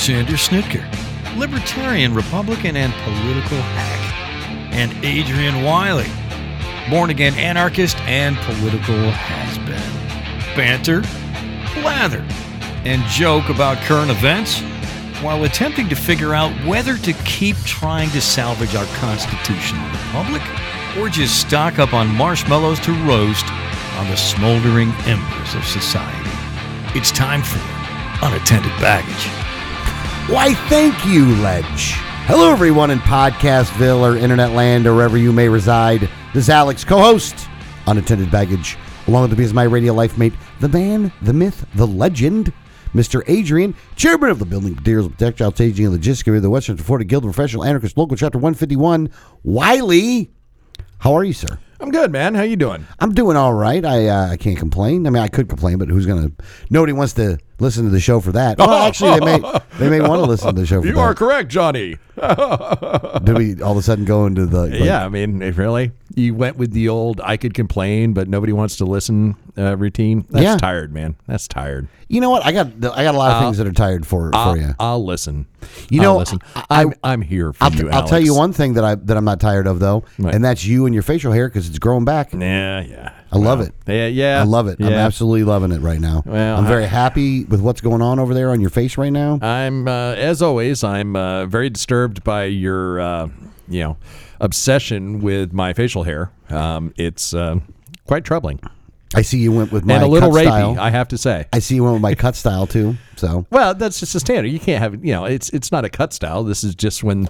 Alexander Snitker, libertarian, Republican, and political hack. And Adrian Wiley, born-again anarchist and political has-been. Banter, blather, and joke about current events while attempting to figure out whether to keep trying to salvage our constitutional republic or just stock up on marshmallows to roast on the smoldering embers of society. It's time for Unattended Baggage. Why, thank you, Ledge. Hello, everyone in Podcastville or Internet Land or wherever you may reside. This is Alex, co-host, Unattended Baggage, along with the BSMI Radio Life Mate, the man, the myth, the legend, Mr. Adrian, chairman of the Building Materials, Textile Staging, and Logistics of the Western Florida Guild of Professional Anarchists, Local Chapter 151. Wiley, how are you, sir? I'm good, man. How you doing? I'm doing all right. I can't complain. I mean, I could complain, but nobody wants to listen to the show for that. Well, actually, they may want to listen to the show for that. You are correct, Johnny. Did we all of a sudden go into the... Yeah, I mean, if really, you went with the old I could complain, but nobody wants to listen routine. That's tired, man. That's tired. You know what? I got a lot of things that are tired for you. I'll listen. I'll listen. I'm here for you, Alex. I'll tell you one thing that I'm not tired of, though, right. And that's you and your facial hair, because it's growing back. Yeah. I love it. Yeah. I love it. Yeah. I'm absolutely loving it right now. Well, I'm very happy with what's going on over there on your face right now. I'm, as always, I'm very disturbed by your, obsession with my facial hair. It's quite troubling. I see you went with my and a little cut rapey, style. I have to say. I see you went with my cut style too. So well, that's just a standard. You can't have it's not a cut style. This is just when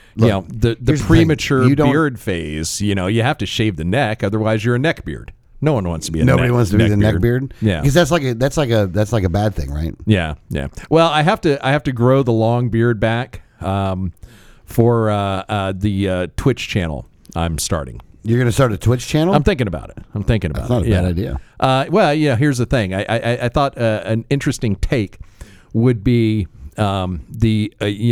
the premature beard phase. You have to shave the neck, otherwise you're a neck beard. No one wants to be Nobody wants to be the neck beard. Yeah, because that's like a bad thing, right? Yeah. Well, I have to grow the long beard back for the Twitch channel I'm starting. You're going to start a Twitch channel? I'm thinking about it. That's not a bad idea. Here's the thing. I thought an interesting take would be the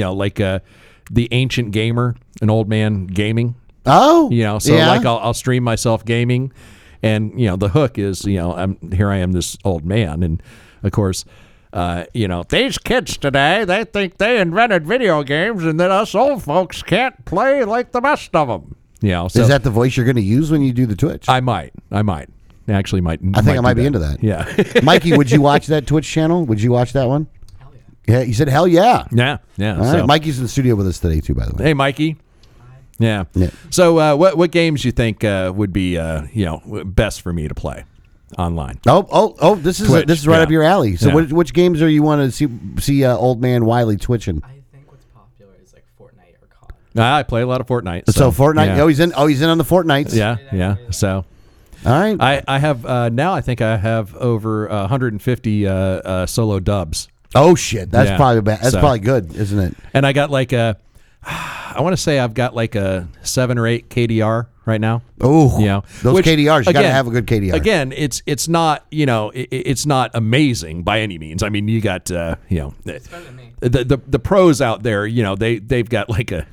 ancient gamer, an old man gaming. Oh, I'll stream myself gaming, and the hook is I am this old man, and of course. These kids today, they think they invented video games, and that us old folks can't play like the best of them. So is that the voice you're going to use when you do the Twitch? I might. Actually, might. I think I might be into that. Yeah. Mikey, would you watch that Twitch channel? Would you watch that one? Hell yeah. Yeah, you said hell yeah. Yeah. All right. Mikey's in the studio with us today too, by the way. Hey, Mikey. Hi. Yeah. So, what games you think would be best for me to play online? Oh! This is Twitch, this is right up your alley. So, Yeah. which games are you want to see old man Wiley twitching? I think what's popular is like Fortnite or COD. I play a lot of Fortnite. So Fortnite. Yeah. He's in on the Fortnites. Yeah. So, all right. I have now. I think I have over 150 solo dubs. Oh shit! That's Yeah. probably bad. That's So- probably good, isn't it? And I got I want to say I've got like a 7 or 8 KDR right now. Oh, those which, KDRs. You got to again- have a good KDR. Again, it's not it's not amazing by any means. I mean, you got It's better than me. the pros out there. They've got like a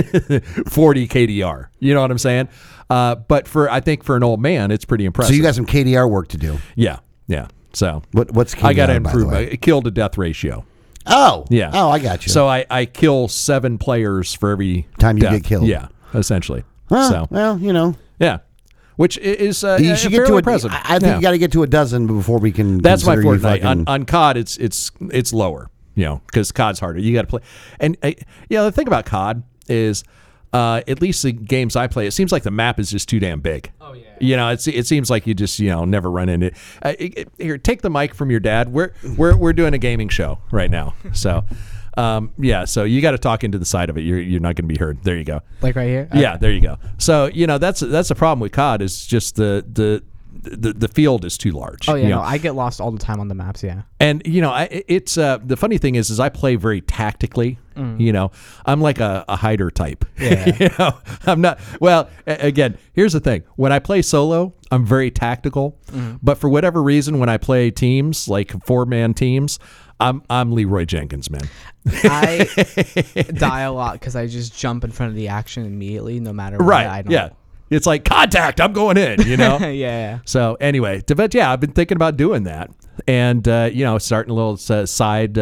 40 KDR. You know what I'm saying? But I think for an old man, it's pretty impressive. So you got some KDR work to do. Yeah. So What's KDR? I got to by the improve way? my kill to death ratio. Oh, Yeah. Oh, I got you. So I kill 7 players for every Time you death. get killed. Yeah, essentially. Huh, So well, yeah, which is you should get fairly to impressive. I think you got to get to a dozen before we can. That's my consider you Fortnite. fucking- On COD, it's lower, because COD's harder. You got to play, and the thing about COD is, at least the games I play, it seems like the map is just too damn big. Oh yeah. It seems like you just never run into it. Here, take the mic from your dad. We're doing a gaming show right now, so. So you got to talk into the side of it. You're not going to be heard. There you go. Like right here? Yeah, there you go. So that's the problem with COD is just the field is too large. Oh yeah, no, I get lost all the time on the maps. Yeah. And it's the funny thing is I play very tactically. I'm like a hider type. Yeah. I'm not. Well, again, here's the thing. When I play solo, I'm very tactical. But for whatever reason, when I play teams, like 4-man teams, I'm Leroy Jenkins, man. I die a lot because I just jump in front of the action immediately, no matter what. Right. I don't. Yeah. It's like contact. I'm going in. yeah. So anyway, but yeah, I've been thinking about doing that, and starting a little side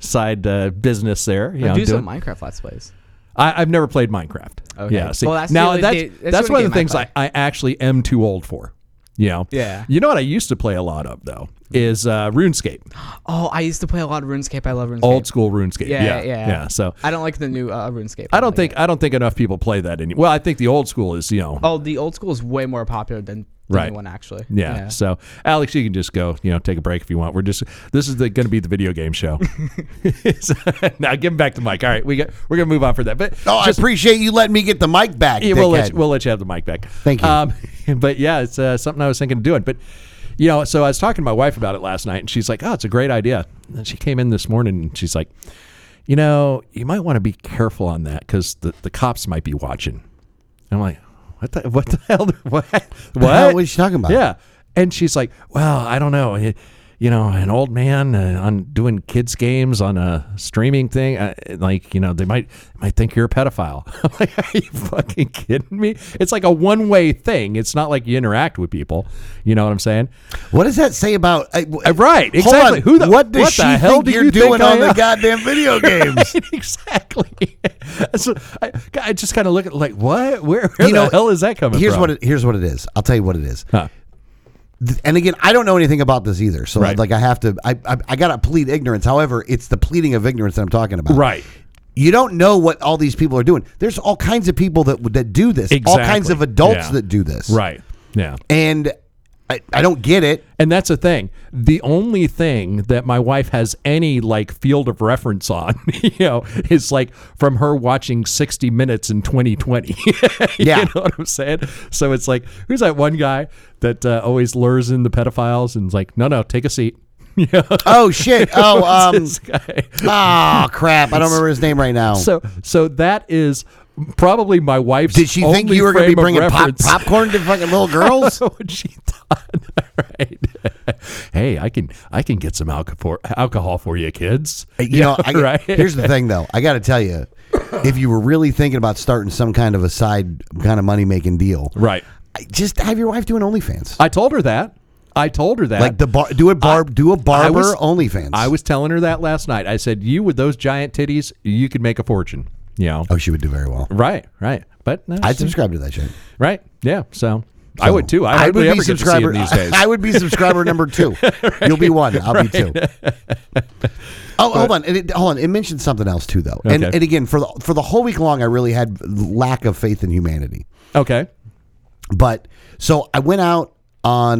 business there. You know, do some doing- Minecraft Let's Plays. I've never played Minecraft. Okay. Yeah. See, Well, that's now the only that's one of the game things I I actually am too old for. You know. Yeah. You know what I used to play a lot of though is RuneScape. Oh, I used to play a lot of RuneScape. I love RuneScape. Old school RuneScape. Yeah. Yeah. So I don't like the new RuneScape. I don't think enough people play that anymore. Well, I think the old school is, you know. Oh, the old school is way more popular than the Right. new one actually. Yeah. So, Alex, you can just go, you know, take a break if you want. This is going to be the video game show. So, now give him back the mic. All right, we're going to move on for that. But I appreciate you letting me get the mic back. yeah, we'll let dickhead. you have the mic back. Thank you. But yeah, it's something I was thinking of doing. But you know, so I was talking to my wife about it last night, and she's like, "Oh, it's a great idea." And she came in this morning, and she's like, "You know, you might want to be careful on that because the cops might be watching." And I'm like, what the hell? What? What was she talking about? Yeah. And she's like, well, I don't know. You know, an old man on doing kids games on a streaming thing, like, you know, they might think you're a pedophile. I'm like, are you fucking kidding me? It's like a one-way thing. It's not like you interact with people. You know what I'm saying? What does that say about? Right. Exactly. Hold on. What does she hell think do you're you doing think on I the am? goddamn video games? Right, exactly. So I just kind of look at like, what? Where You know, the hell is that coming Here's from? Here's what it is. I'll tell you what it is. Huh. And again, I don't know anything about this either. So Right. like I have to, I got to plead ignorance. However, it's the pleading of ignorance that I'm talking about. Right. You don't know what all these people are doing. There's all kinds of people that do this. All kinds Exactly. of adults Yeah. that do this. Right. Yeah. And I don't get it. And that's the thing. The only thing that my wife has any like field of reference on, you know, is like from her watching 60 Minutes in 2020. Yeah. You know what I'm saying? So it's like, who's that one guy that always lures in the pedophiles and is like, no, take a seat. Yeah. Oh shit. Oh This guy. oh crap. I don't remember his name right now. So that is probably my wife's. Did she think only you were going to be frame of bringing reference. popcorn to fucking little girls? That's what she thought. Right. Hey, I can get some alcohol for you, kids. You know, right? Here's the thing, though. I got to tell you, if you were really thinking about starting some kind of a side kind of money making deal, Right. just have your wife doing OnlyFans. I told her that. Like do a barber OnlyFans. I was telling her that last night. I said, you with those giant titties, you could make a fortune. You know. Oh, she would do very well. Right. But no, I'd subscribe to that shit. Right. Yeah. So I would too. I would hardly be ever get to see subscriber him these days. I would be subscriber number 2. You'll be 1. I'll be 2. Oh, hold on. It mentioned something else too, though. Okay. And again, for the whole week long, I really had lack of faith in humanity. Okay. But so I went out on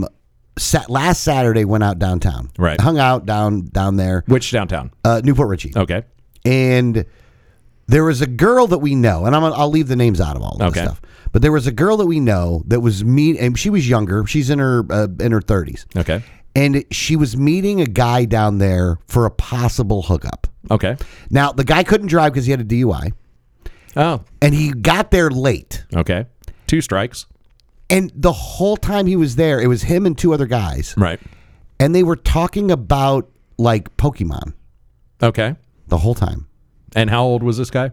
last Saturday. Went out downtown. Right. Hung out down there. Which downtown? Newport Richie. Okay. And there was a girl that we know, and I'll leave the names out of all of this stuff. But there was a girl that we know that was and she was younger. She's in her 30s. Okay. And she was meeting a guy down there for a possible hookup. Okay. Now, the guy couldn't drive because he had a DUI. Oh. And he got there late. Okay. 2 strikes. And the whole time he was there, it was him and 2 other guys. Right. And they were talking about, like, Pokemon Okay. the whole time. And how old was this guy?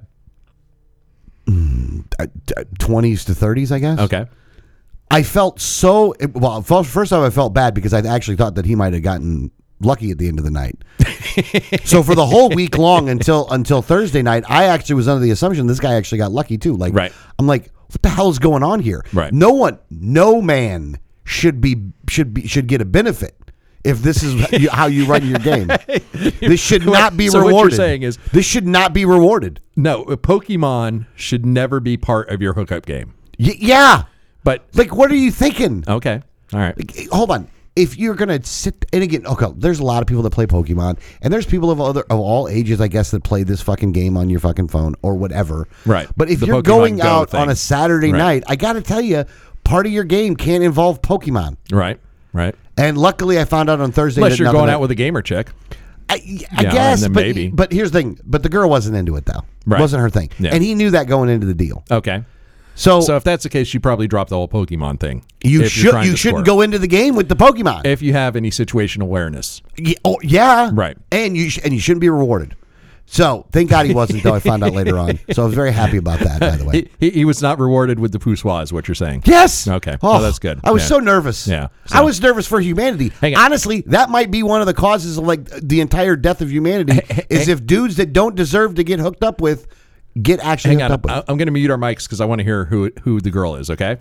20s to 30s, I guess. Okay. I felt so... Well, first off, I felt bad because I actually thought that he might have gotten lucky at the end of the night. So for the whole week long until Thursday night, I actually was under the assumption this guy actually got lucky too. Like, Right. I'm like, what the hell is going on here? Right. No man should get a benefit if this is how you run your game. This should not be So rewarded. what you're saying is- this should not be rewarded. No, Pokemon should never be part of your hookup game. Yeah. But Like, what are you thinking? okay. All right. Like, hold on. If you're gonna sit and again, okay, there's a lot of people that play Pokemon, and there's people of all ages, I guess, that play this fucking game on your fucking phone or whatever. Right. But if The you're Pokemon going Go out thing. on a Saturday Right. night, I got to tell you, part of your game can't involve Pokemon. Right. And luckily, I found out on Thursday. Unless that you're nothing going that- out with a gamer chick. I Yeah, guess, and then but maybe. But here's the thing. But the girl wasn't into it though. Right. It wasn't her thing, Yeah. and he knew that going into the deal. Okay. So, So if that's the case, you probably drop the whole Pokemon thing. you if you're trying to shouldn't score. go into the game with the Pokemon. If you have any situational awareness. Yeah, Right. And you shouldn't be rewarded. So thank God he wasn't, though. I found out later on. So I was very happy about that, by the way. He was not rewarded with the poussoir, is what you're saying. Yes. Okay. Oh, Well, that's good. I was Yeah. so nervous. Yeah. I was nervous for humanity. Hang on. Honestly, that might be one of the causes of like the entire death of humanity is if dudes that don't deserve to get hooked up with get actually Hang hooked on. up with. I'm going to mute our mics because I want to hear who the girl is, okay?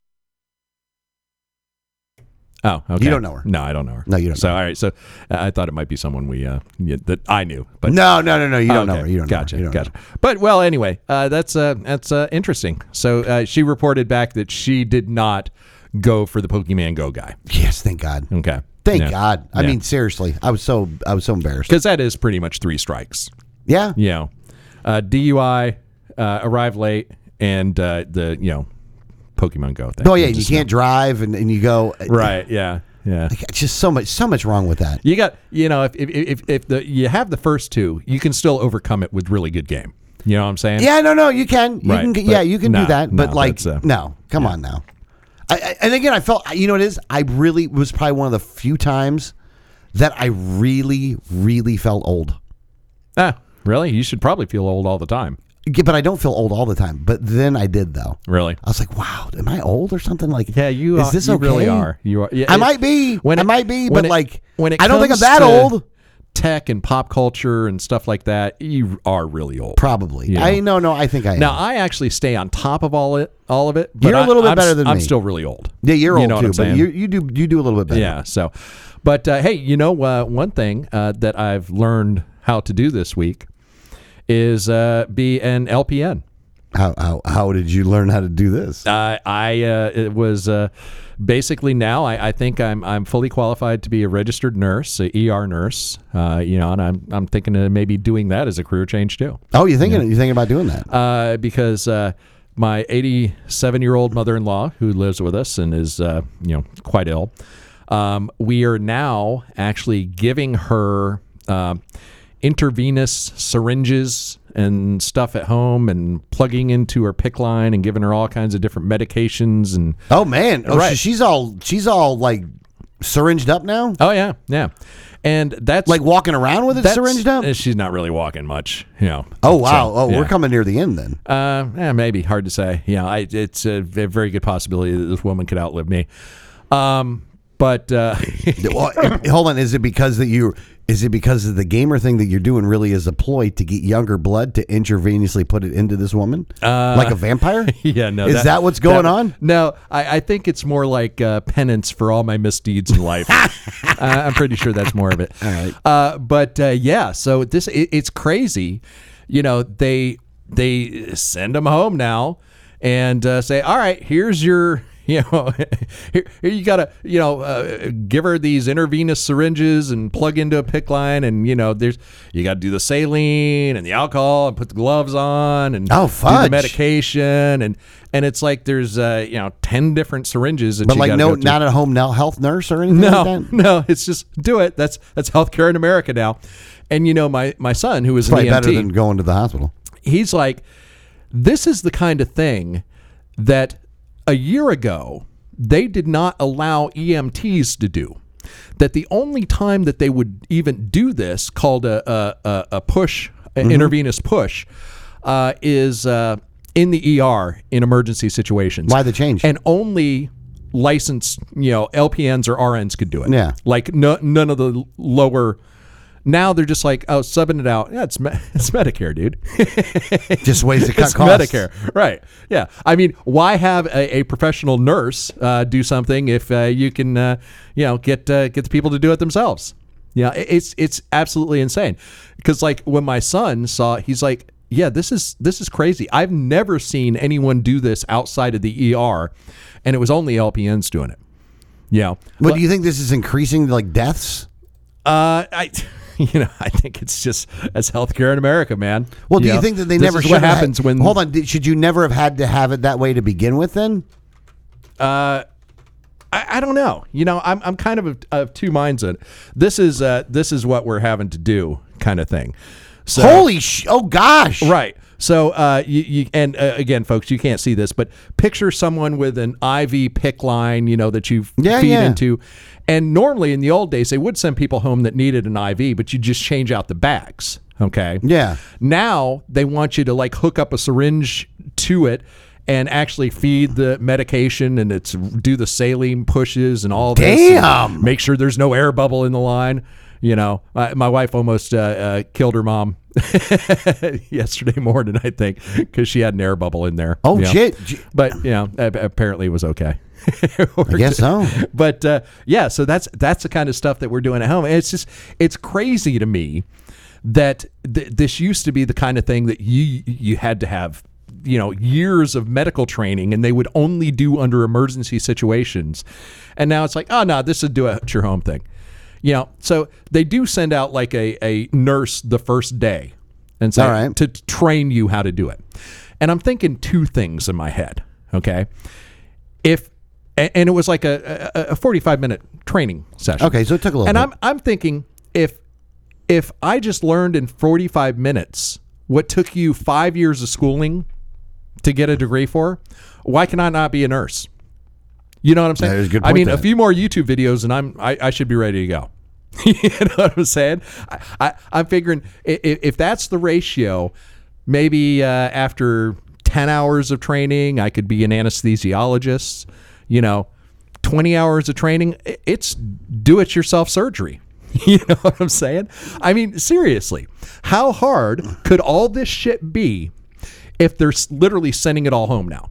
Oh, okay. You don't know her. No, I don't know her. No, you don't So, know her. all right. So I thought it might be someone that I knew. But No. You don't know okay. her. You don't know Gotcha. her. You don't know Gotcha. But, well, anyway, that's interesting. So she reported back that she did not go for the Pokemon Go guy. her. Yes, thank God. Okay. Thank Yeah. God. I Yeah. mean, seriously, I was so embarrassed. Because that is pretty much 3 strikes. Yeah. You know, DUI, arrive late, and Pokemon Go thing. Oh yeah, It's you just can't drive, and you go Right. Yeah. Yeah. Like, it's just so much wrong with that. You got, if you have the first 2, you can still overcome it with really good game. You know what I'm saying? Yeah, no, you can, Right, you but can no, do that, but no, like, that's, no, come on now. And again, I felt, you know what it is? I really was probably one of the few times that I really, really felt old. Ah, really? You should probably feel old all the time. Yeah, but I don't feel old all the time. But then I did though. Really? I was like, wow, am I old or something? Like, Yeah, you is are, this you okay? really are. You are. Yeah, I might be. when I it- might be, when but it- like, when it I don't think I'm comes that to old. Tech and pop culture and stuff like that, you are really old. Probably. Yeah. I think I am. Now I actually stay on top of all of it. But You're a little bit I'm better than I'm me. still really old. yeah, you're You old know what too, I'm but saying? you do a little bit better. Yeah. So, but hey, one thing that I've learned how to do this week is be an LPN. How did you learn how to do this? It was basically now I think I'm fully qualified to be a registered nurse, a ER nurse. And I'm thinking of maybe doing that as a career change too. Oh, you're thinking about doing that? Because my 87-year-old mother-in-law who lives with us and is quite ill, we are now actually giving her intravenous syringes and stuff at home and plugging into her PICC line and giving her all kinds of different medications and Oh man! Oh, Right. she's all like syringed up now. yeah, and that's Like walking around with it that's- syringed up. She's not really walking much, Oh wow! So, yeah. We're coming near the end then. Maybe hard to say. It's a very good possibility that this woman could outlive me. But Well, hold on. Is it because of the gamer thing that you're doing really is a ploy to get younger blood to intravenously put it into this woman, like a vampire? yeah, no, Is that what's going on? No, I think it's more like penance for all my misdeeds in life. I'm pretty sure that's more of it. All right. But yeah, so it's crazy. They send them home now and say, all right, here's your. Here you gotta, give her these intravenous syringes and plug into a PICC line, and you gotta do the saline and the alcohol and put the gloves on and Oh, do fudge. the medication and it's like there's 10 different syringes. And But she like gotta no, go through. not a home health nurse or anything like that. No, it's just do it. That's healthcare in America now. And my son who is Probably an EMT, better than going to the hospital. he's like, this is the kind of thing that a year ago they did not allow EMTs to do. That the only time that they would even do this, called a push, an intravenous push, is in the ER in emergency situations. Why the change? And only licensed, LPNs or RNs could do it. Yeah. Like none of the lower. Now they're just like, oh, subbing it out. Yeah, it's Medicare, dude. Just ways to cut It's costs. Medicare, right? Yeah. I mean, why have a professional nurse do something if you can, get the people to do it themselves? Yeah, it's absolutely insane. Because like when my son saw, he's like, yeah, this is crazy. I've never seen anyone do this outside of the ER, and it was only LPNs doing it. Yeah. But do you think this is increasing like deaths? I think it's just that's healthcare in America, man. Well, do you think that they This never is should what have happens when? Hold on. Should you never have had to have it that way to begin with then? I don't know. I'm kind of two minds on it. This is what we're having to do, kind of thing. So, Oh gosh. right. So again, folks, you can't see this, but picture someone with an IV PICC line, that you feed into. And normally in the old days, they would send people home that needed an IV, but you just change out the bags. Okay. Yeah. Now they want you to like hook up a syringe to it and actually feed the medication, and do the saline pushes and all this. Damn. Make sure there's no air bubble in the line. My wife almost killed her mom yesterday morning, I think, because she had an air bubble in there. Oh, shit. But, apparently it was okay. I guess so. But, so that's the kind of stuff that we're doing at home. And it's crazy to me that this used to be the kind of thing that you had to have, years of medical training, and they would only do under emergency situations. And now it's like, oh, no, this is a do-it-at-your-home thing. So they do send out like a nurse the first day and say, all right, to train you how to do it. And I'm thinking two things in my head, okay? And it was like a 45-minute training session. Okay, so it took a little bit. And I'm thinking, if I just learned in 45 minutes what took you 5 years of schooling to get a degree for, why can I not be a nurse? You know what I'm saying? That is a good point. A few more YouTube videos and I should be ready to go. You know what I'm saying? I'm figuring if that's the ratio, maybe after 10 hours of training, I could be an anesthesiologist. 20 hours of training, it's do-it-yourself surgery. You know what I'm saying? I mean, seriously, how hard could all this shit be if they're literally sending it all home now?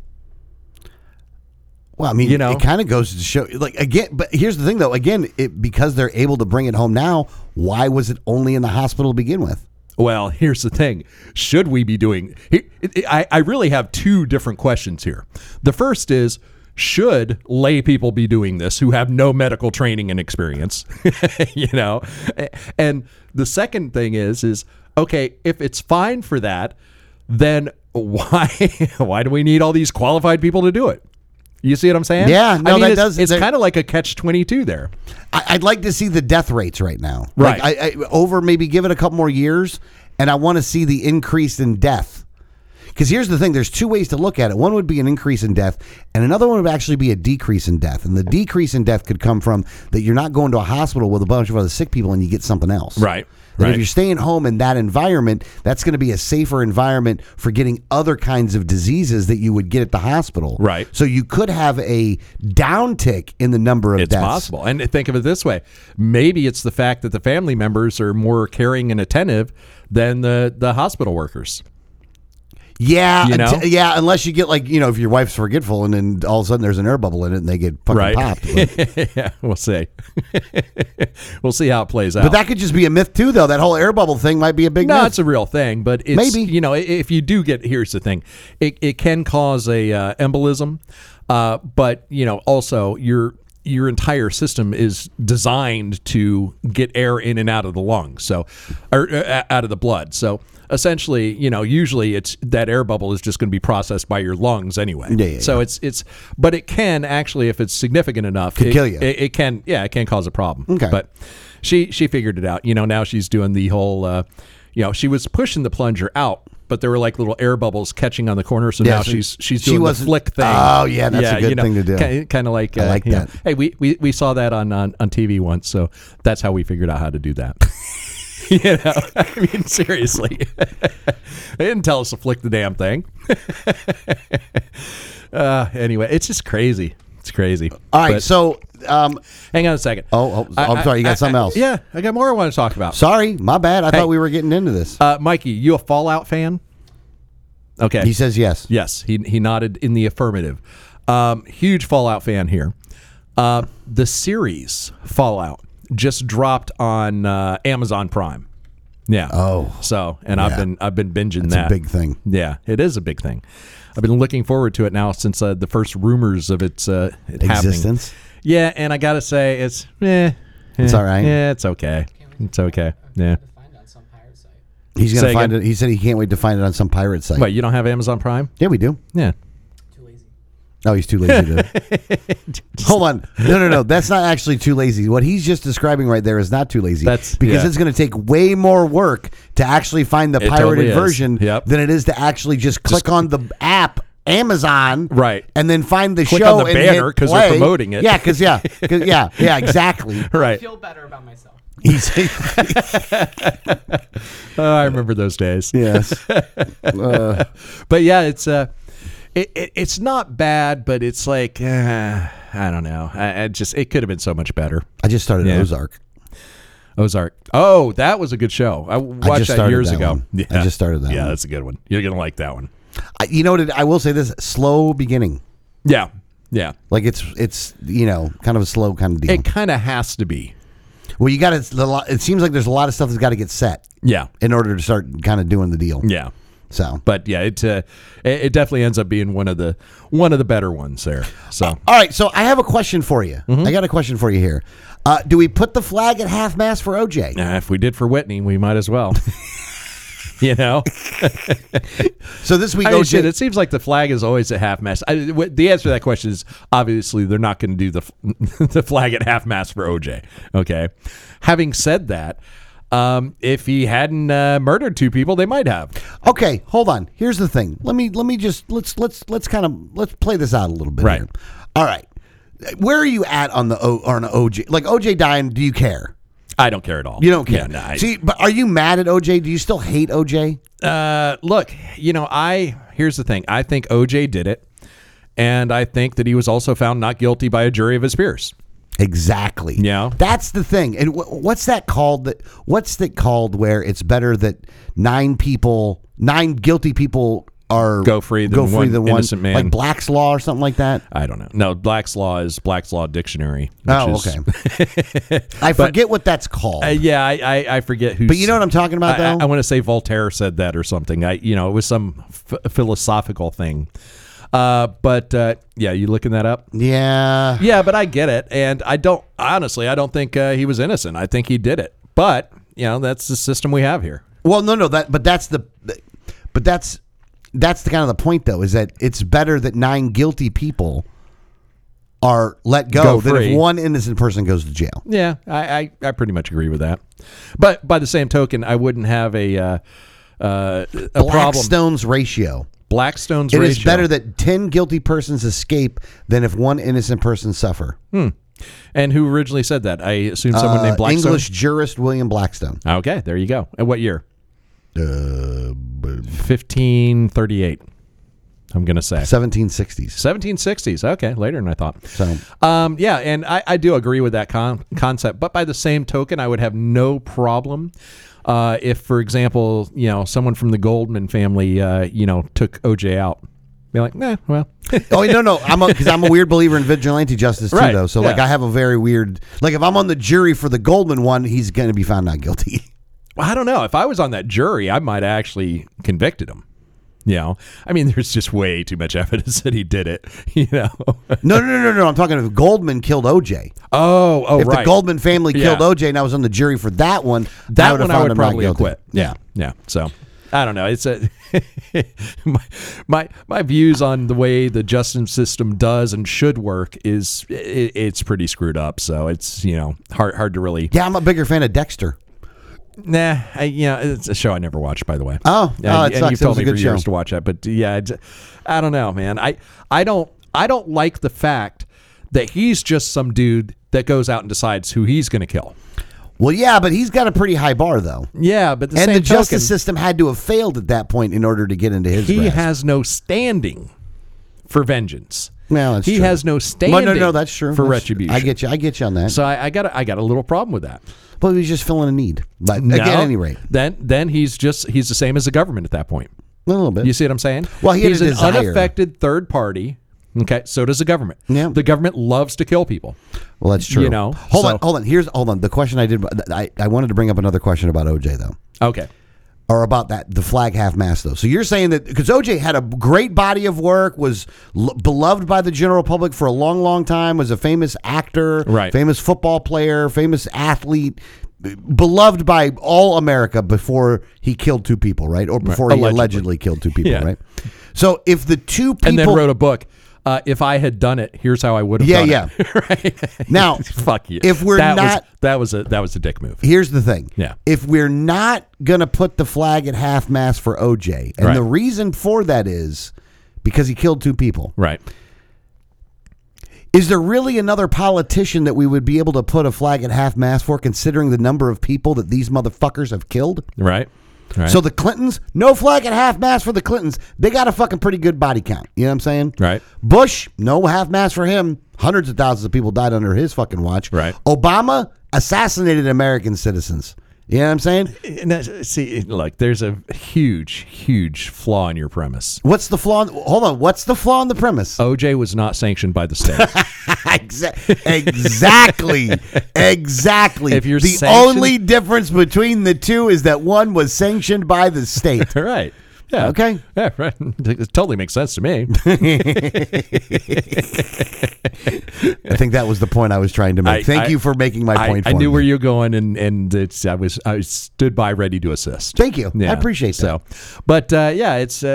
Well, I mean, it kind of goes to show, like, again, but here's the thing, though. Again, because they're able to bring it home now, why was it only in the hospital to begin with? Well, here's the thing. Should we be doing... I really have two different questions here. The first is, should lay people be doing this who have no medical training and experience? And the second thing is, okay, if it's fine for that, then why do we need all these qualified people to do it? You see what I'm saying? Yeah, no, that does. It's kind of like a catch-22 there. I'd like to see the death rates right now. Right. Like over maybe give it a couple more years, and I want to see the increase in death. Because here's the thing. There's two ways to look at it. One would be an increase in death, and another one would actually be a decrease in death. And the decrease in death could come from that you're not going to a hospital with a bunch of other sick people and you get something else. Right. That if you're staying home in that environment, that's going to be a safer environment for getting other kinds of diseases that you would get at the hospital. Right. So you could have a downtick in the number of deaths. It's possible. And think of it this way. Maybe it's the fact that the family members are more caring and attentive than the hospital workers. Yeah, yeah. Unless you get if your wife's forgetful and then all of a sudden there's an air bubble in it and they get fucking popped. Yeah, we'll see. We'll see how it plays out. But that could just be a myth too, though. That whole air bubble thing might be a big myth. No, it's a real thing. But it's, maybe if you do get, here's the thing, it can cause a embolism. But also your entire system is designed to get air in and out of the lungs, or out of the blood. So essentially, usually it's that air bubble is just going to be processed by your lungs anyway. Yeah. So but it can actually, if it's significant enough, could kill you. It can cause a problem. Okay. But she figured it out. Now she's doing the whole, she was pushing the plunger out, but there were like little air bubbles catching on the corner. So now she's doing the flick thing. Oh yeah, that's a good thing to do. Kind of like, I like that. Hey, we saw that on TV once, so that's how we figured out how to do that. I mean, seriously, they didn't tell us to flick the damn thing. Anyway, it's just crazy. It's crazy. All right, so hang on a second. I'm sorry. You got something else? Yeah, I got more I want to talk about. Sorry, my bad. I thought we were getting into this. Mikey, you a Fallout fan? Okay. He says yes. Yes, he nodded in the affirmative. Huge Fallout fan here. The series Fallout just dropped on Amazon Prime. Yeah. Oh. So, and I've been binging That's that. a big thing. Yeah, it is a big thing. I've been looking forward to it now since the first rumors of its existence. Happening. Yeah, and I gotta say it's it's all right. Yeah, it's okay. It's okay. Yeah. He's gonna find it. He said he can't wait to find it on some pirate site. Wait, you don't have Amazon Prime? Yeah, we do. Yeah. Too lazy. Oh, he's too lazy to. Hold on. No. That's not actually too lazy. What he's just describing right there is not too lazy. Because it's going to take way more work to actually find the pirated version than it is to actually just click on the app, Amazon, right, and then find the click show on the banner because they're promoting it. Yeah, exactly. Right. I feel better about myself. I remember those days. Yes. But yeah, it's not bad, but it's like I don't know. It could have been so much better. I just started Ozark. Oh, that was a good show. I watched that years ago. Yeah. I just started that. Yeah, one. that's a good one. You're gonna like that one. You know what? I will say this: slow beginning. Yeah. Like it's kind of a slow kind of deal. It kind of has to be. Well, you got to. It seems like there's a lot of stuff that's got to get set. Yeah. In order to start kind of doing the deal. Yeah. So, but yeah, it definitely ends up being one of the better ones there. So, all right. So I have a question for you. I got a question for you here. Do we put the flag at half mast for OJ? If we did for Whitney, we might as well. You know. So this week, OJ. It seems like the flag is always at half mast. The answer to that question is obviously they're not going to do the flag at half mast for OJ. Okay. Having said that. If he hadn't murdered two people, they might have. Okay, hold on. Here's the thing. Let me just let's play this out a little bit. Right. Here. All right. Where are you at on OJ? Like OJ dying? Do you care? I don't care at all. You don't care. Yeah, no, See, but are you mad at OJ? Do you still hate OJ? Look, here's the thing. I think OJ did it, and I think that he was also found not guilty by a jury of his peers. Exactly. Yeah. That's the thing. And what's that called? What's that called where it's better that 9 guilty people go free than one innocent man? Like Black's Law or something like that? I don't know. No, Black's Law is Black's Law Dictionary. Okay. I forget what that's called. I forget who. But you know what I'm talking about, though? I want to say Voltaire said that or something. It was some philosophical thing. You looking that up? Yeah. Yeah, but I get it. And I don't think he was innocent. I think he did it. But, that's the system we have here. Well, no, that's the kind of the point, though, is that it's better that 9 guilty people are let go than if one innocent person goes to jail. Yeah, I pretty much agree with that. But by the same token, I wouldn't have a problem. Blackstone's ratio. Blackstone's ratio. It is better that 10 guilty persons escape than if one innocent person suffer. And who originally said that? I assume someone named Blackstone? English jurist William Blackstone. Okay, there you go. And what year? 1538. I'm going to say. 1760s. 1760s. Okay, later than I thought. So, and I do agree with that concept. But by the same token, I would have no problem if, for example, someone from the Goldman family, took OJ out. Be like, well. Oh, no. Because I'm a weird believer in vigilante justice too, though. So, I have a very weird. Like, if I'm on the jury for the Goldman one, he's going to be found not guilty. Well, I don't know. If I was on that jury, I might have actually convicted him. There's just way too much evidence that he did it. No. I'm talking if Goldman killed OJ. Oh, if the Goldman family killed OJ and I was on the jury for that one, I would probably acquit. Yeah. So I don't know. It's my views on the way the justice system does and should work is it's pretty screwed up. So it's hard to really. Yeah, I'm a bigger fan of Dexter. Nah, it's a show I never watched, by the way. Oh, and sucks. You've told me for show. years to watch that, but yeah, I don't know, man. I don't like the fact that he's just some dude that goes out and decides who he's going to kill. Well, yeah, but he's got a pretty high bar, though. Yeah, but the justice system had to have failed at that point in order to get into his. He has no standing for vengeance. Well, that's he true. has no standing. No, that's true. For retribution. I get you on that. So I got a little problem with that. But he's just filling a need. But again, at any rate, then he's the same as the government at that point. A little bit. You see what I'm saying? Well, he's an unaffected third party. Okay, so does the government. Yeah. The government loves to kill people. Well, that's true. Hold on. Hold on. The question I wanted to bring up another question about OJ though. Okay. Or about the flag half mast though. So you're saying that because OJ had a great body of work, was beloved by the general public for a long, long time, was a famous actor, right. Famous football player, famous athlete, beloved by all America before he killed 2 people, right? Or before he allegedly killed 2 people, right? So if the 2 people... And then wrote a book, if I had done it, here's how I would have done it. Right? Now, fuck you. If we're that was a dick move. Here's the thing. Yeah. If we're not going to put the flag at half-mast for OJ, and Right. the reason for that is because he killed 2 people. Right. Is there really another politician that we would be able to put a flag at half-mast for, considering the number of people that these motherfuckers have killed? Right. Right. So the Clintons, no flag at half-mast for the Clintons. They got a fucking pretty good body count. You know what I'm saying? Right. Bush, no half-mast for him. Hundreds of thousands of people died under his fucking watch. Right. Obama assassinated American citizens. You know what I'm saying? See, look, there's a huge, huge flaw in your premise. What's the flaw? Hold on. What's the flaw in the premise? OJ was not sanctioned by the state. Exactly. Exactly. If you're the sanctioned- only difference between the two is that one was sanctioned by the state. Right. Yeah. Okay. Yeah, right. It totally makes sense to me. I think that was the point I was trying to make. Thank you for making my point. I for knew me. where you're going, and I stood by ready to assist. Thank you. Yeah. I appreciate that. So, but it's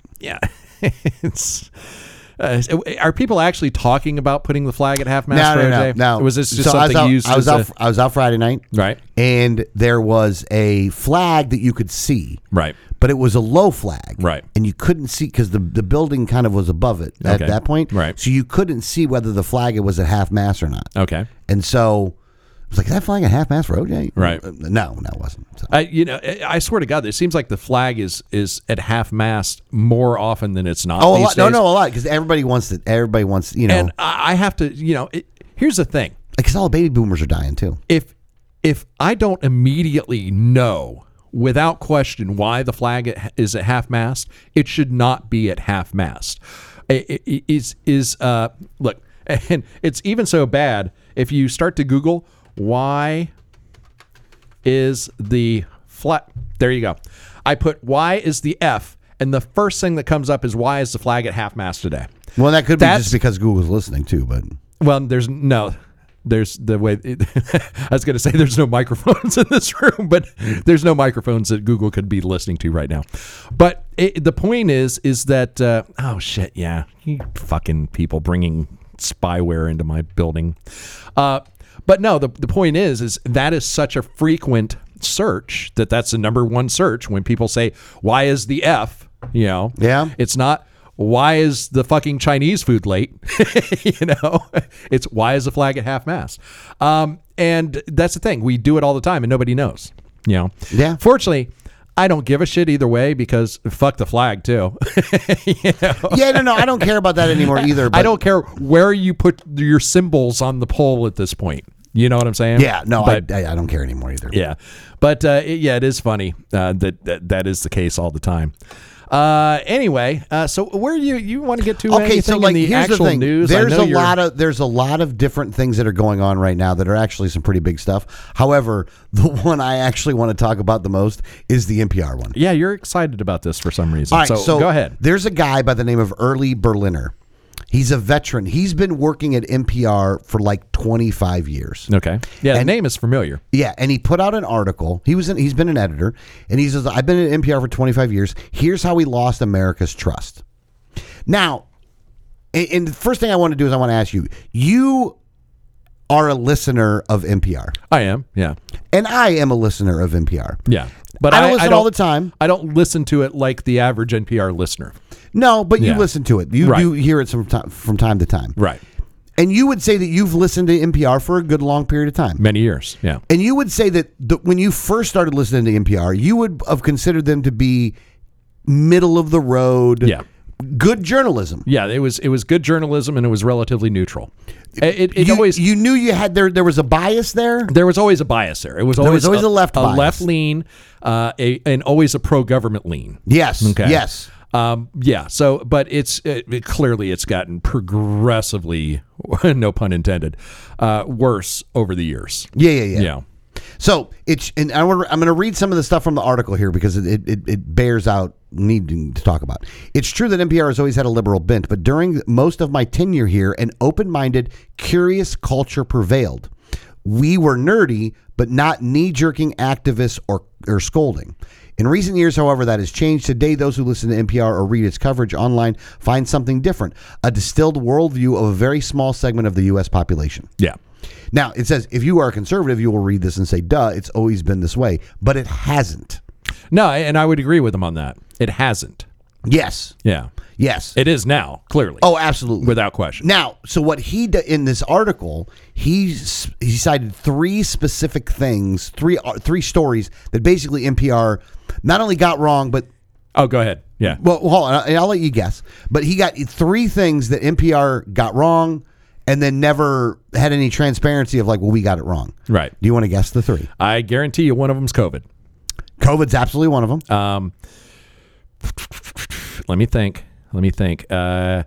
it's. Are people actually talking about putting the flag at half-mast for OJ? No. Or was this just So something used I was as I was out Friday night. Right. And there was a flag that you could see. Right. But it was a low flag. Right. And you couldn't see because the building kind of was above it at Okay. that point. Right. So you couldn't see whether the flag was at half-mast or not. Okay. And so I was like, is that flag at half-mast for OJ? Right. No, it wasn't. So. I swear to God, it seems like the flag is at half-mast more often than it's not. Oh, a these lot. No, days. a lot. Because everybody wants, you know. And I have to, here's the thing. Because all the baby boomers are dying too. If I don't immediately know without question why the flag is at half-mast, it should not be at half-mast. Look, and it's even so bad if you start to Google why is the flag. There you go. I put why is the F, and the first thing that comes up is why is the flag at half-mast today. Well, that could be just because Google's listening too, but. Well, there's the way I was going to say there's no microphones in this room, but there's no microphones that Google could be listening to right now. But the point is that oh shit, yeah, you fucking people bringing spyware into my building. But no, the point is that is such a frequent search that's the number one search when people say why is the F? Yeah, it's not. Why is the fucking Chinese food late? It's why is the flag at half-mast? And that's the thing. We do it all the time and nobody knows. Yeah. Fortunately, I don't give a shit either way because fuck the flag too. Yeah, no, I don't care about that anymore either. But I don't care where you put your symbols on the pole at this point. You know what I'm saying? Yeah, no, but, I don't care anymore either. Yeah. But it is funny that is the case all the time. Anyway, so where you want to get to? Okay, so in the here's actual the thing. news? There's a lot of different things that are going on right now that are actually some pretty big stuff. However, the one I actually want to talk about the most is the NPR one. Yeah, you're excited about this for some reason. All right, so go ahead. There's a guy by the name of Early Berliner. He's a veteran. He's been working at NPR for like 25 years. Okay. Yeah, the name is familiar. Yeah, and he put out an article. He's been an editor, and he says, I've been at NPR for 25 years. Here's how we lost America's trust. Now, and the first thing I want to do is I want to ask you, you are a listener of NPR. I am, yeah. And I am a listener of NPR. Yeah. But I don't listen all the time. I don't listen to it like the average NPR listener. No, but you Yeah. listen to it. You do hear it from time to time. Right. And you would say that you've listened to NPR for a good long period of time. Many years, yeah. And you would say that when you first started listening to NPR, you would have considered them to be middle of the road, Yeah. good journalism. Yeah, it was good journalism and it was relatively neutral. You knew you had there was a bias there. There was always a bias there. It was always a left bias. left lean, and always a pro-government lean. Yes. Okay. Yes. Yeah. So, but clearly it's gotten progressively, no pun intended, worse over the years. Yeah. So and I'm going to read some of the stuff from the article here because it bears out needing to talk about. It's true that NPR has always had a liberal bent, but during most of my tenure here, an open-minded, curious culture prevailed. We were nerdy, but not knee-jerking activists or scolding. In recent years, however, that has changed. Today, those who listen to NPR or read its coverage online find something different, a distilled worldview of a very small segment of the U.S. population. Yeah. Now, it says, if you are a conservative, you will read this and say, duh, it's always been this way. But it hasn't. No, and I would agree with him on that. It hasn't. Yes. Yeah. Yes. It is now, clearly. Oh, absolutely. Without question. Now, so what he did in this article, he cited three specific things, three stories that basically NPR not only got wrong, but... Oh, go ahead. Yeah. Well, hold on. I'll let you guess. But he got three things that NPR got wrong and then never had any transparency of like, well, we got it wrong. Right. Do you want to guess the three? I guarantee you one of them's COVID. COVID's absolutely one of them. Let me think. I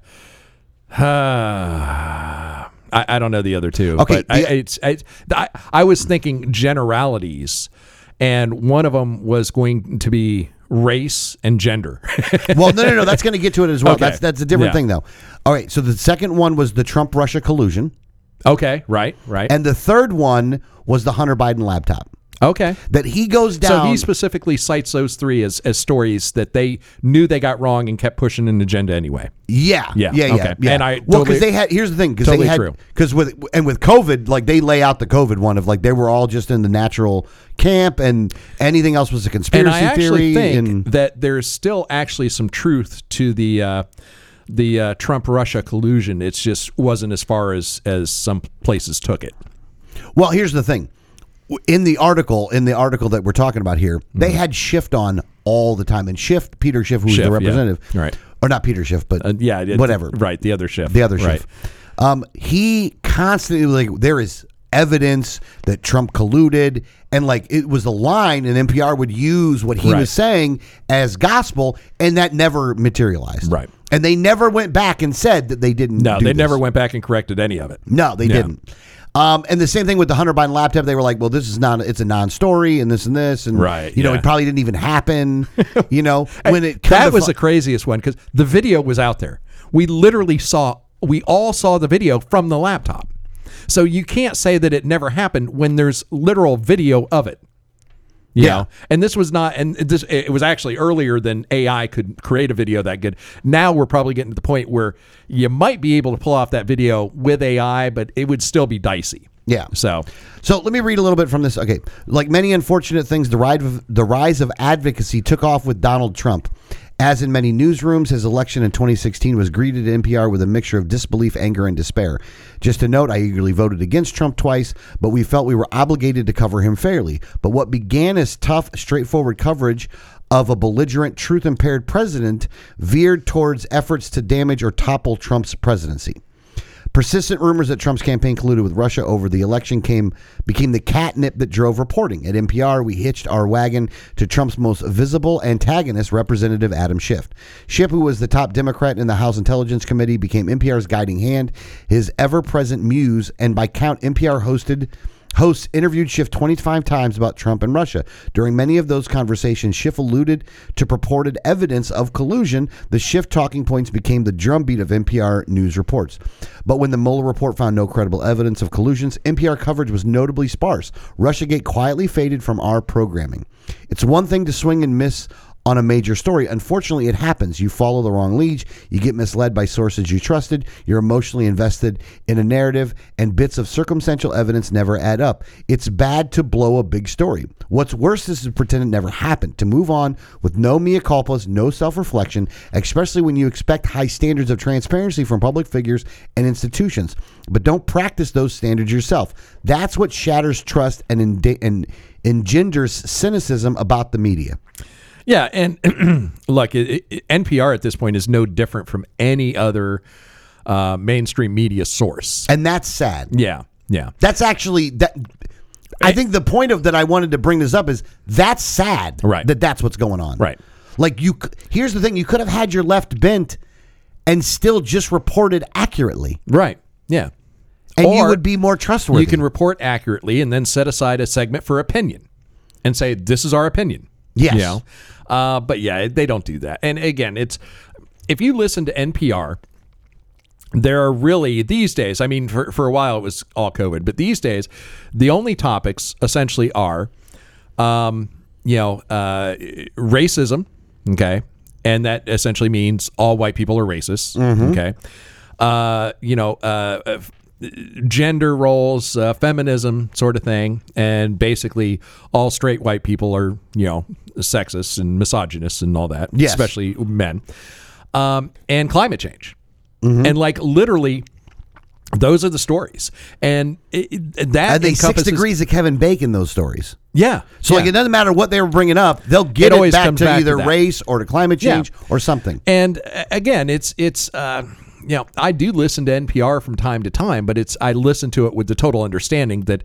don't know the other two. Okay, But I was thinking generalities, and one of them was going to be race and gender. Well, no. That's going to get to it as well. Okay. That's a different thing, though. All right. So the second one was the Trump-Russia collusion. Okay. Right. And the third one was the Hunter Biden laptop. Okay. That he goes down. So he specifically cites those three as stories that they knew they got wrong and kept pushing an agenda anyway. Yeah. Okay. And because they had, here's the thing, because totally they had, true. because with COVID, like they lay out the COVID one of like they were all just in the natural camp and anything else was a conspiracy and I actually theory. think that there's still actually some truth to the Trump-Russia collusion. It just wasn't as far as some places took it. Well, here's the thing. In the article that we're talking about here, they had Schiff on all the time. And Peter Schiff, who's the representative. Yeah. Right. Or not Peter Schiff, but whatever. Right, the other Schiff. The other right. Schiff. He constantly, like, there is evidence that Trump colluded. And, like, it was a line, and NPR would use what he was saying as gospel, and that never materialized. Right. And they never went back and said that they didn't No, do they this. never went back and corrected any of it. No, they didn't. And the same thing with the Hunter Biden laptop. They were like, well, this is not, it's a non-story and this. And, you know, it probably didn't even happen, you know, when it that was the craziest one because the video was out there. We all saw the video from the laptop. So you can't say that it never happened when there's literal video of it. You know? And this was not, and it was actually earlier than AI could create a video that good. Now we're probably getting to the point where you might be able to pull off that video with AI, but it would still be dicey. Yeah. So let me read a little bit from this. Okay. Like many unfortunate things, the rise of advocacy took off with Donald Trump. As in many newsrooms, his election in 2016 was greeted at NPR with a mixture of disbelief, anger, and despair. Just a note, I eagerly voted against Trump twice, but we felt we were obligated to cover him fairly. But what began as tough, straightforward coverage of a belligerent, truth-impaired president veered towards efforts to damage or topple Trump's presidency. Persistent rumors that Trump's campaign colluded with Russia over the election became the catnip that drove reporting. At NPR, we hitched our wagon to Trump's most visible antagonist, Representative Adam Schiff. Schiff, who was the top Democrat in the House Intelligence Committee, became NPR's guiding hand, his ever-present muse, and by count, NPR hosts interviewed Schiff 25 times about Trump and Russia. During many of those conversations, Schiff alluded to purported evidence of collusion. The Schiff talking points became the drumbeat of NPR news reports. But when the Mueller report found no credible evidence of collusions, NPR coverage was notably sparse. Russiagate quietly faded from our programming. It's one thing to swing and miss on a major story. Unfortunately, it happens. You follow the wrong leads, you get misled by sources you trusted, you're emotionally invested in a narrative, and bits of circumstantial evidence never add up. It's bad to blow a big story. What's worse is to pretend it never happened, to move on with no mea culpas, no self-reflection, especially when you expect high standards of transparency from public figures and institutions. But don't practice those standards yourself. That's what shatters trust and engenders cynicism about the media. Yeah, and look, NPR at this point is no different from any other mainstream media source. And that's sad. Yeah. That's actually that. I think the point of that I wanted to bring this up is that's sad. Right. That's what's going on. Right. Like here's the thing: you could have had your left bent and still just reported accurately. Right. Yeah. And or you would be more trustworthy. You can report accurately and then set aside a segment for opinion and say, this is our opinion. Yes. You know? But yeah, they don't do that. And again, if you listen to NPR, there are really these days, I mean, for a while it was all COVID, but these days the only topics essentially are, racism. Okay. And that essentially means all white people are racist. Okay. Gender roles, feminism sort of thing. And basically all straight white people are, sexist and misogynist and all that, especially men. And climate change. And like literally, those are the stories. And that Are they 6 degrees of Kevin Bacon, those stories? Yeah. So like it doesn't matter what they were bringing up, they'll get it always back comes to back either to that. race or to climate change or something. And again, it's I do listen to NPR from time to time, but I listen to it with the total understanding that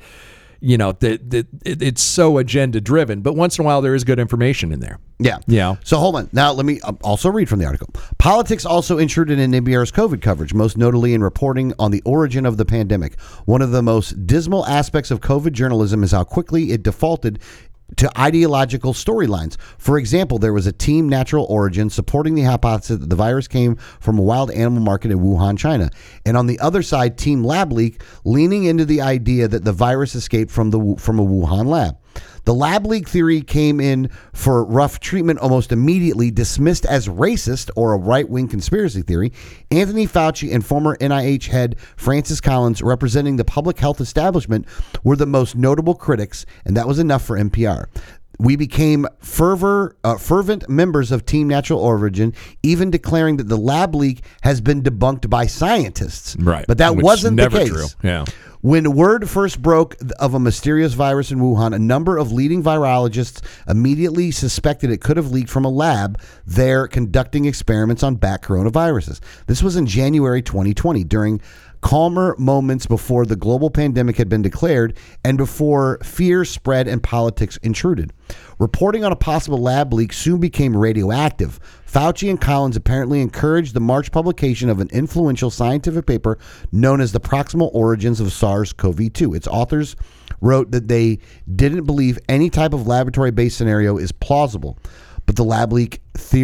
that it's so agenda driven, but once in a while there is good information in there. Yeah. Yeah. So hold on. Now let me also read from the article. Politics also intruded in NPR's COVID coverage, most notably in reporting on the origin of the pandemic. One of the most dismal aspects of COVID journalism is how quickly it defaulted to ideological storylines. For example, there was a Team Natural Origin supporting the hypothesis that the virus came from a wild animal market in Wuhan, China. And on the other side, Team Lab Leak leaning into the idea that the virus escaped from a Wuhan lab. The lab leak theory came in for rough treatment almost immediately, dismissed as racist or a right-wing conspiracy theory. Anthony Fauci and former NIH head Francis Collins, representing the public health establishment, were the most notable critics, and that was enough for NPR. We became fervent members of Team Natural Origin, even declaring that the lab leak has been debunked by scientists. Right. But that Which wasn't never the case. true. Yeah. When word first broke of a mysterious virus in Wuhan, a number of leading virologists immediately suspected it could have leaked from a lab there conducting experiments on bat coronaviruses. This was in January 2020, during calmer moments before the global pandemic had been declared and before fear spread and politics intruded. Reporting on a possible lab leak soon became radioactive. Fauci and Collins apparently encouraged the March publication of an influential scientific paper known as The Proximal Origins of SARS-CoV-2. Its authors wrote that they didn't believe any type of laboratory-based scenario is plausible. But the lab leak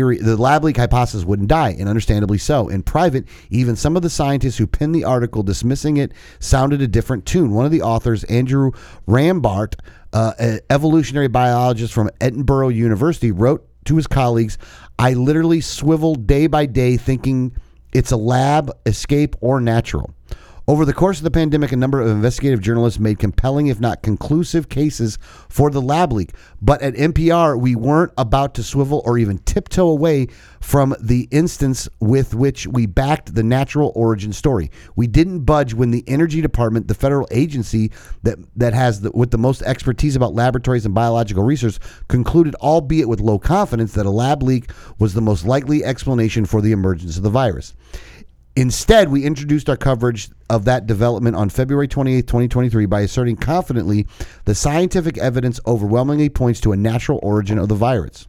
hypothesis wouldn't die, and understandably so. In private, even some of the scientists who penned the article dismissing it sounded a different tune. One of the authors, Andrew Rambart, an evolutionary biologist from Edinburgh University, wrote to his colleagues, "I literally swiveled day by day thinking it's a lab, escape, or natural." Over the course of the pandemic, a number of investigative journalists made compelling, if not conclusive, cases for the lab leak. But at NPR, we weren't about to swivel or even tiptoe away from the instance with which we backed the natural origin story. We didn't budge when the Energy Department, the federal agency that has with the most expertise about laboratories and biological research, concluded, albeit with low confidence, that a lab leak was the most likely explanation for the emergence of the virus. Instead, we introduced our coverage of that development on February 28, 2023, by asserting confidently the scientific evidence overwhelmingly points to a natural origin of the virus.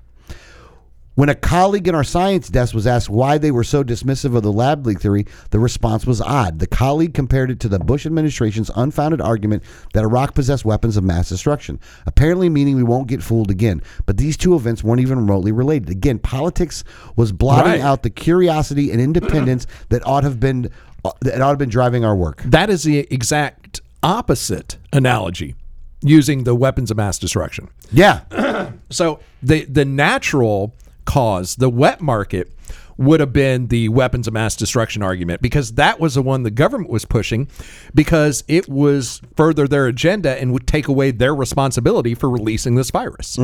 When a colleague in our science desk was asked why they were so dismissive of the lab leak theory, the response was odd. The colleague compared it to the Bush administration's unfounded argument that Iraq possessed weapons of mass destruction, apparently meaning we won't get fooled again. But these two events weren't even remotely related. Again, politics was blotting out the curiosity and independence that ought to have been driving our work. That is the exact opposite analogy, using the weapons of mass destruction. Yeah. So the natural cause, the wet market, would have been the weapons of mass destruction argument, because that was the one the government was pushing, because it was further their agenda and would take away their responsibility for releasing this virus.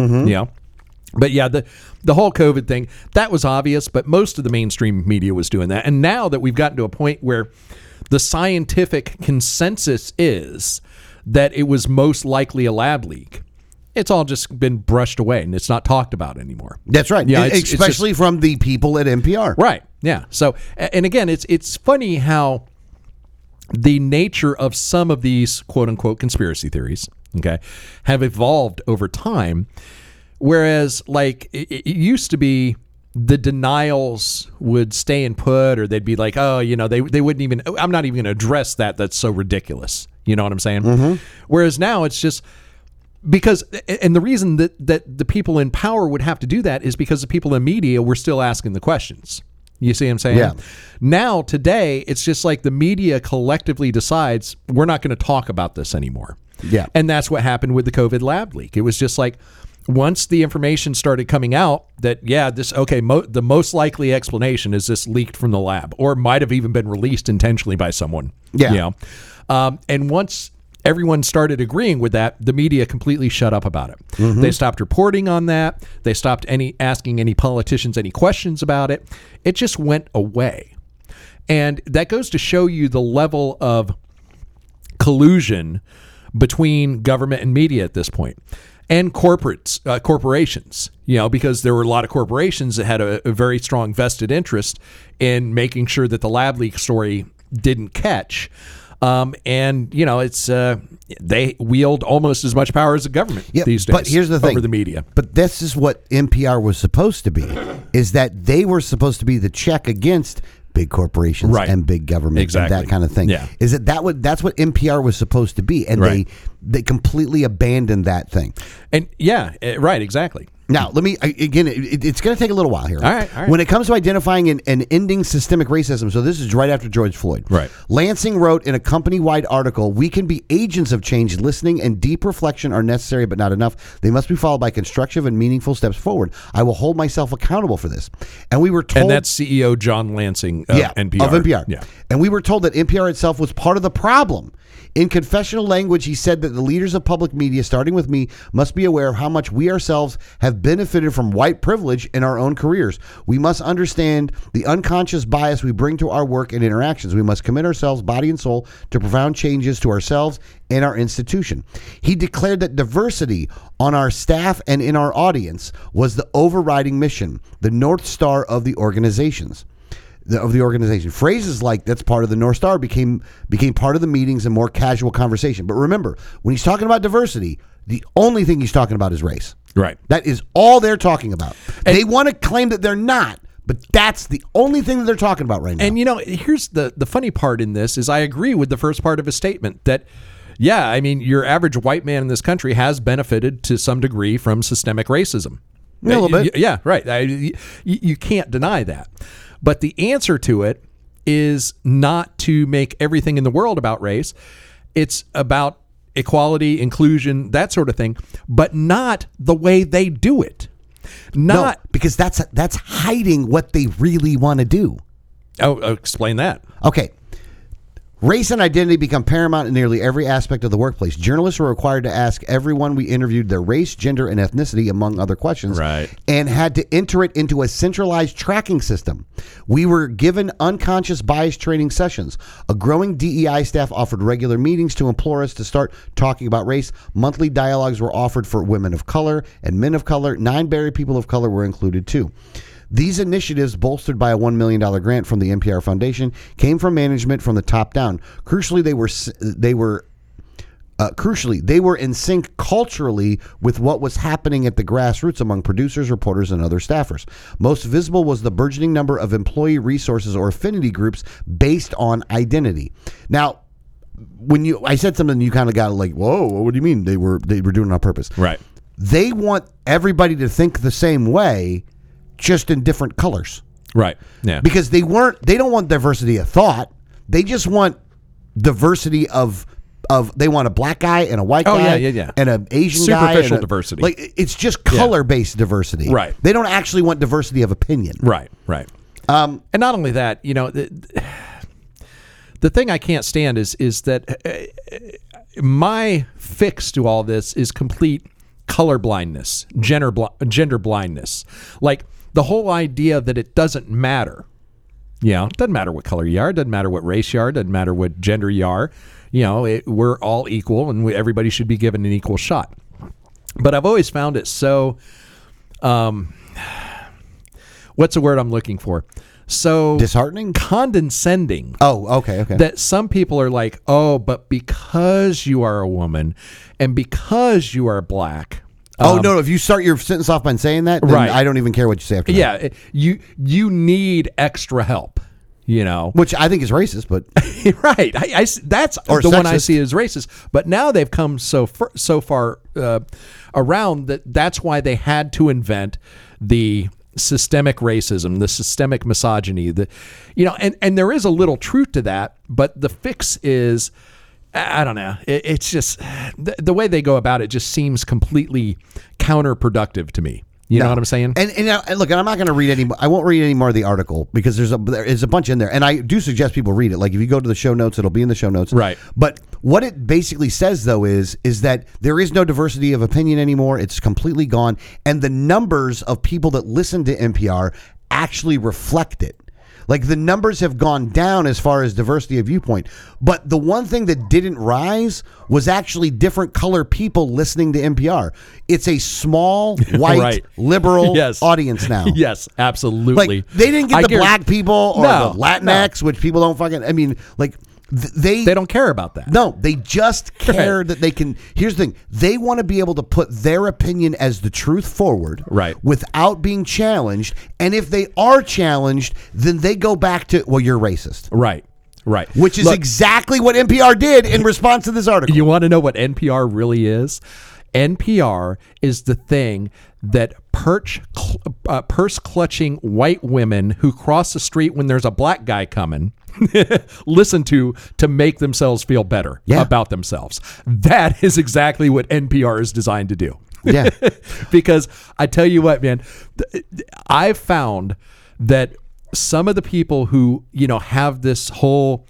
But yeah, the whole COVID thing, that was obvious, but most of the mainstream media was doing that. And now that we've gotten to a point where the scientific consensus is that it was most likely a lab leak, it's all just been brushed away and it's not talked about anymore. That's right. Yeah, especially from the people at NPR. Right. Yeah. So, and again, it's funny how the nature of some of these quote unquote conspiracy theories, okay, have evolved over time. Whereas, like, it used to be the denials would stay and put, or they'd be like, oh, they wouldn't even, I'm not even going to address that. That's so ridiculous. You know what I'm saying? Mm-hmm. Whereas now it's just because, and the reason that the people in power would have to do that is because the people in media were still asking the questions. You see what I'm saying? Yeah. Now, today, it's just like the media collectively decides we're not going to talk about this anymore. Yeah. And that's what happened with the COVID lab leak. It was just like once the information started coming out that, the most likely explanation is this leaked from the lab or might have even been released intentionally by someone. Yeah. You know? And once everyone started agreeing with that, the media completely shut up about it. Mm-hmm. They stopped reporting on that. They stopped asking any politicians any questions about it. It just went away. And that goes to show you the level of collusion between government and media at this point, and corporations, because there were a lot of corporations that had a very strong vested interest in making sure that the lab leak story didn't catch. It's they wield almost as much power as the government these days. But here's the thing. Over the media. But this is what NPR was supposed to be, is that they were supposed to be the check against big corporations and big government and that kind of thing. Yeah. Is that's what NPR was supposed to be, and they completely abandoned that thing. And exactly. Now, let me, again, it's going to take a little while here. All right. When it comes to identifying and ending systemic racism, so this is right after George Floyd. Right. Lansing wrote in a company-wide article, "We can be agents of change. Listening and deep reflection are necessary but not enough. They must be followed by constructive and meaningful steps forward. I will hold myself accountable for this." And we were told... And that's CEO John Lansing of NPR. Of NPR. Yeah. And we were told that NPR itself was part of the problem. In confessional language, he said that the leaders of public media, starting with me, must be aware of how much we ourselves have benefited from white privilege in our own careers. We must understand the unconscious bias we bring to our work and interactions. We must commit ourselves, body and soul, to profound changes to ourselves and our institution. He declared that diversity on our staff and in our audience was the overriding mission, the North Star of the organizations. Phrases like "that's part of the North Star" became part of the meetings and more casual conversation. But remember, when he's talking about diversity, the only thing he's talking about is race. Right. That is all they're talking about. And they want to claim that they're not, but that's the only thing that they're talking about right now. And here's the funny part in this is I agree with the first part of his statement that, your average white man in this country has benefited to some degree from systemic racism. A little bit. Yeah, right. You can't deny that. But the answer to it is not to make everything in the world about race. It's about equality, inclusion, that sort of thing, but not the way they do it. No, because that's hiding what they really want to do. Oh, explain that. Okay. Race and identity become paramount in nearly every aspect of the workplace. Journalists were required to ask everyone we interviewed their race, gender, and ethnicity, among other questions, and had to enter it into a centralized tracking system. We were given unconscious bias training sessions. A growing DEI staff offered regular meetings to implore us to start talking about race. Monthly dialogues were offered for women of color and men of color. Non-binary people of color were included too. These initiatives, bolstered by a $1 million grant from the NPR Foundation, came from management from the top down. Crucially, they were in sync culturally with what was happening at the grassroots among producers, reporters, and other staffers. Most visible was the burgeoning number of employee resources or affinity groups based on identity. Now, I said something, you kind of got like, whoa, what do you mean they were doing it on purpose? Right. They want everybody to think the same way, just in different colors. Right. Yeah. Because they don't want diversity of thought. They just want diversity of they want a black guy and a white guy and an Asian guy. Superficial diversity. Like it's just color-based diversity. Right. They don't actually want diversity of opinion. Right. And not only that, the thing I can't stand is that my fix to all this is complete color blindness, gender blindness. Like the whole idea that it doesn't matter. It doesn't matter what color you are, it doesn't matter what race you are, it doesn't matter what gender you are. We're all equal and everybody should be given an equal shot. But I've always found it so, what's the word I'm looking for? So disheartening? Condescending. Oh, okay. That some people are like, oh, but because you are a woman and because you are black. No, if you start your sentence off by saying that, then I don't even care what you say after that. Yeah, you need extra help, Which I think is racist, but... Right. That's or the sexist. one I see as racist. But now they've come so far around that's why they had to invent the systemic racism, the systemic misogyny, and there is a little truth to that, but the fix is, I don't know. It's just the way they go about it just seems completely counterproductive to me. You know what I'm saying? And look, I'm not going to read any. I won't read any more of the article because there is a bunch in there, and I do suggest people read it. Like if you go to the show notes, it'll be in the show notes. Right. But what it basically says though is that there is no diversity of opinion anymore. It's completely gone, and the numbers of people that listen to NPR actually reflect it. Like the numbers have gone down as far as diversity of viewpoint. But the one thing that didn't rise was actually different color people listening to NPR. It's a small, white, right. liberal audience now. Yes, absolutely. Like they didn't get the black people or the Latinx, which people don't fucking, I mean, like they don't care about that. No, they just care that they can. Here's the thing. They want to be able to put their opinion as the truth forward. Right. Without being challenged. And if they are challenged, then they go back to, well, you're racist. Right. Which is exactly what NPR did in response to this article. You want to know what NPR really is? NPR is the thing that purse-clutching white women who cross the street when there's a black guy coming listen to make themselves feel better about themselves. That is exactly what NPR is designed to do. Yeah. Because I tell you what, man, I've found that some of the people who, have this whole,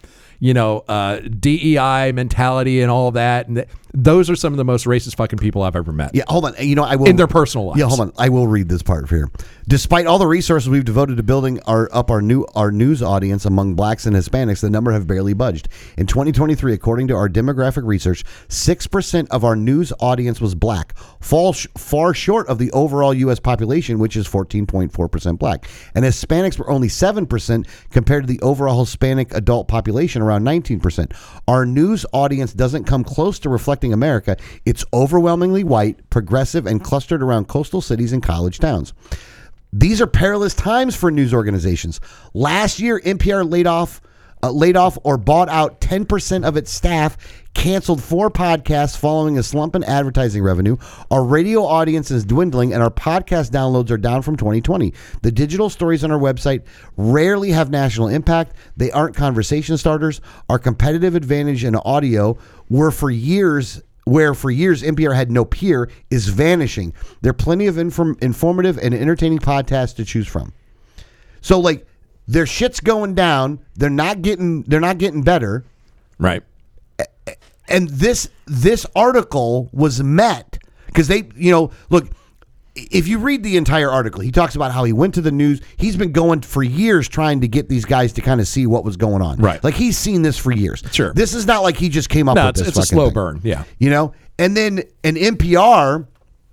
DEI mentality and all of that, and those are some of the most racist fucking people I've ever met. Yeah, hold on. I will, in their personal lives. Yeah, hold on. I will read this part here. Despite all the resources we've devoted to building our news audience among blacks and Hispanics, the number have barely budged. In 2023, according to our demographic research, 6% of our news audience was black, far short of the overall U.S. population, which is 14.4% black. And Hispanics were only 7% compared to the overall Hispanic adult population, around 19%. Our news audience doesn't come close to reflecting America. It's overwhelmingly white, progressive, and clustered around coastal cities and college towns. These are perilous times for news organizations. Last year, NPR laid off or bought out 10% of its staff, canceled 4 podcasts following a slump in advertising revenue. Our radio audience is dwindling, and our podcast downloads are down from 2020. The digital stories on our website rarely have national impact. They aren't conversation starters. Our competitive advantage in audio where for years NPR had no peer, is vanishing. There are plenty of informative and entertaining podcasts to choose from. So like their shit's going down. They're not getting better. Right. And this article was met because they, look, if you read the entire article, he talks about how he went to the news. He's been going for years trying to get these guys to kind of see what was going on. Right. Like he's seen this for years. Sure. This is not like he just came up with this. It's a slow burn. Yeah. And then an NPR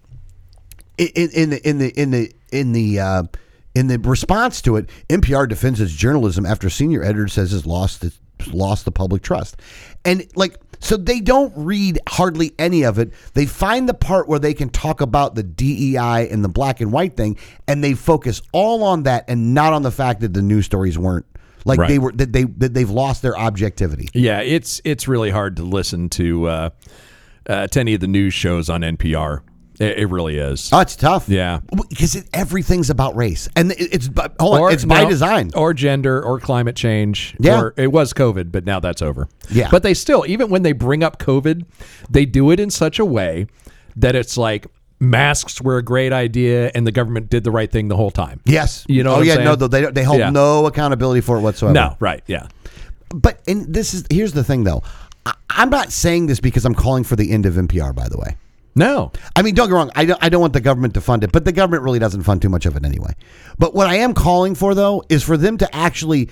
in the response to it, NPR defends its journalism after senior editor says it's lost the public trust. And so they don't read hardly any of it. They find the part where they can talk about the DEI and the black and white thing, and they focus all on that and not on the fact that the news stories weren't right. They were that they've lost their objectivity. Yeah, it's really hard to listen to any of the news shows on NPR. It really is. Oh, it's tough. Yeah, because everything's about race, and it's by design, or gender, or climate change. Yeah, or it was COVID, but now that's over. Yeah, but they still, even when they bring up COVID, they do it in such a way that it's like masks were a great idea, and the government did the right thing the whole time. Yes, you know. What I'm saying? No, they hold no accountability for it whatsoever. No, right? Yeah. But here's the thing, though. I'm not saying this because I'm calling for the end of NPR. By the way. No. I mean, don't get me wrong. I don't want the government to fund it, but the government really doesn't fund too much of it anyway. But what I am calling for, though, is for them to actually,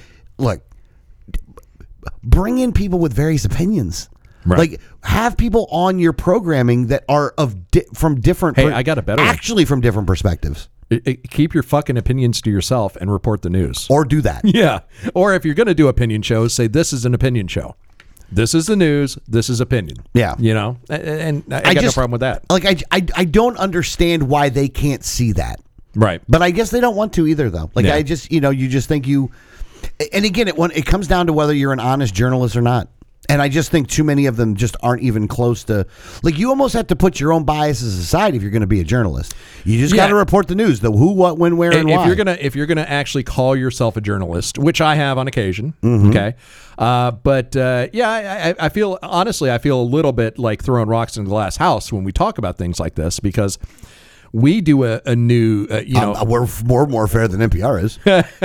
bring in people with various opinions. Right. Like, have people on your programming that are from different... Hey, I got a better one. Actually from different perspectives. Keep your fucking opinions to yourself and report the news. Or do that. Yeah. Or if you're going to do opinion shows, say this is an opinion show. This is the news. This is opinion. Yeah. And I got no problem with that. I don't understand why they can't see that. Right. But I guess they don't want to either, though. Yeah. I just, you just think and again, it comes down to whether you're an honest journalist or not. And I just think too many of them just aren't even close to, like, you almost have to put your own biases aside if you're going to be a journalist. You just got to report the news, the who, what, when, where, and why. If you're gonna actually call yourself a journalist, which I have on occasion, okay, I feel honestly, I feel a little bit like throwing rocks in a glass house when we talk about things like this, because we do a new, we're more fair than NPR is.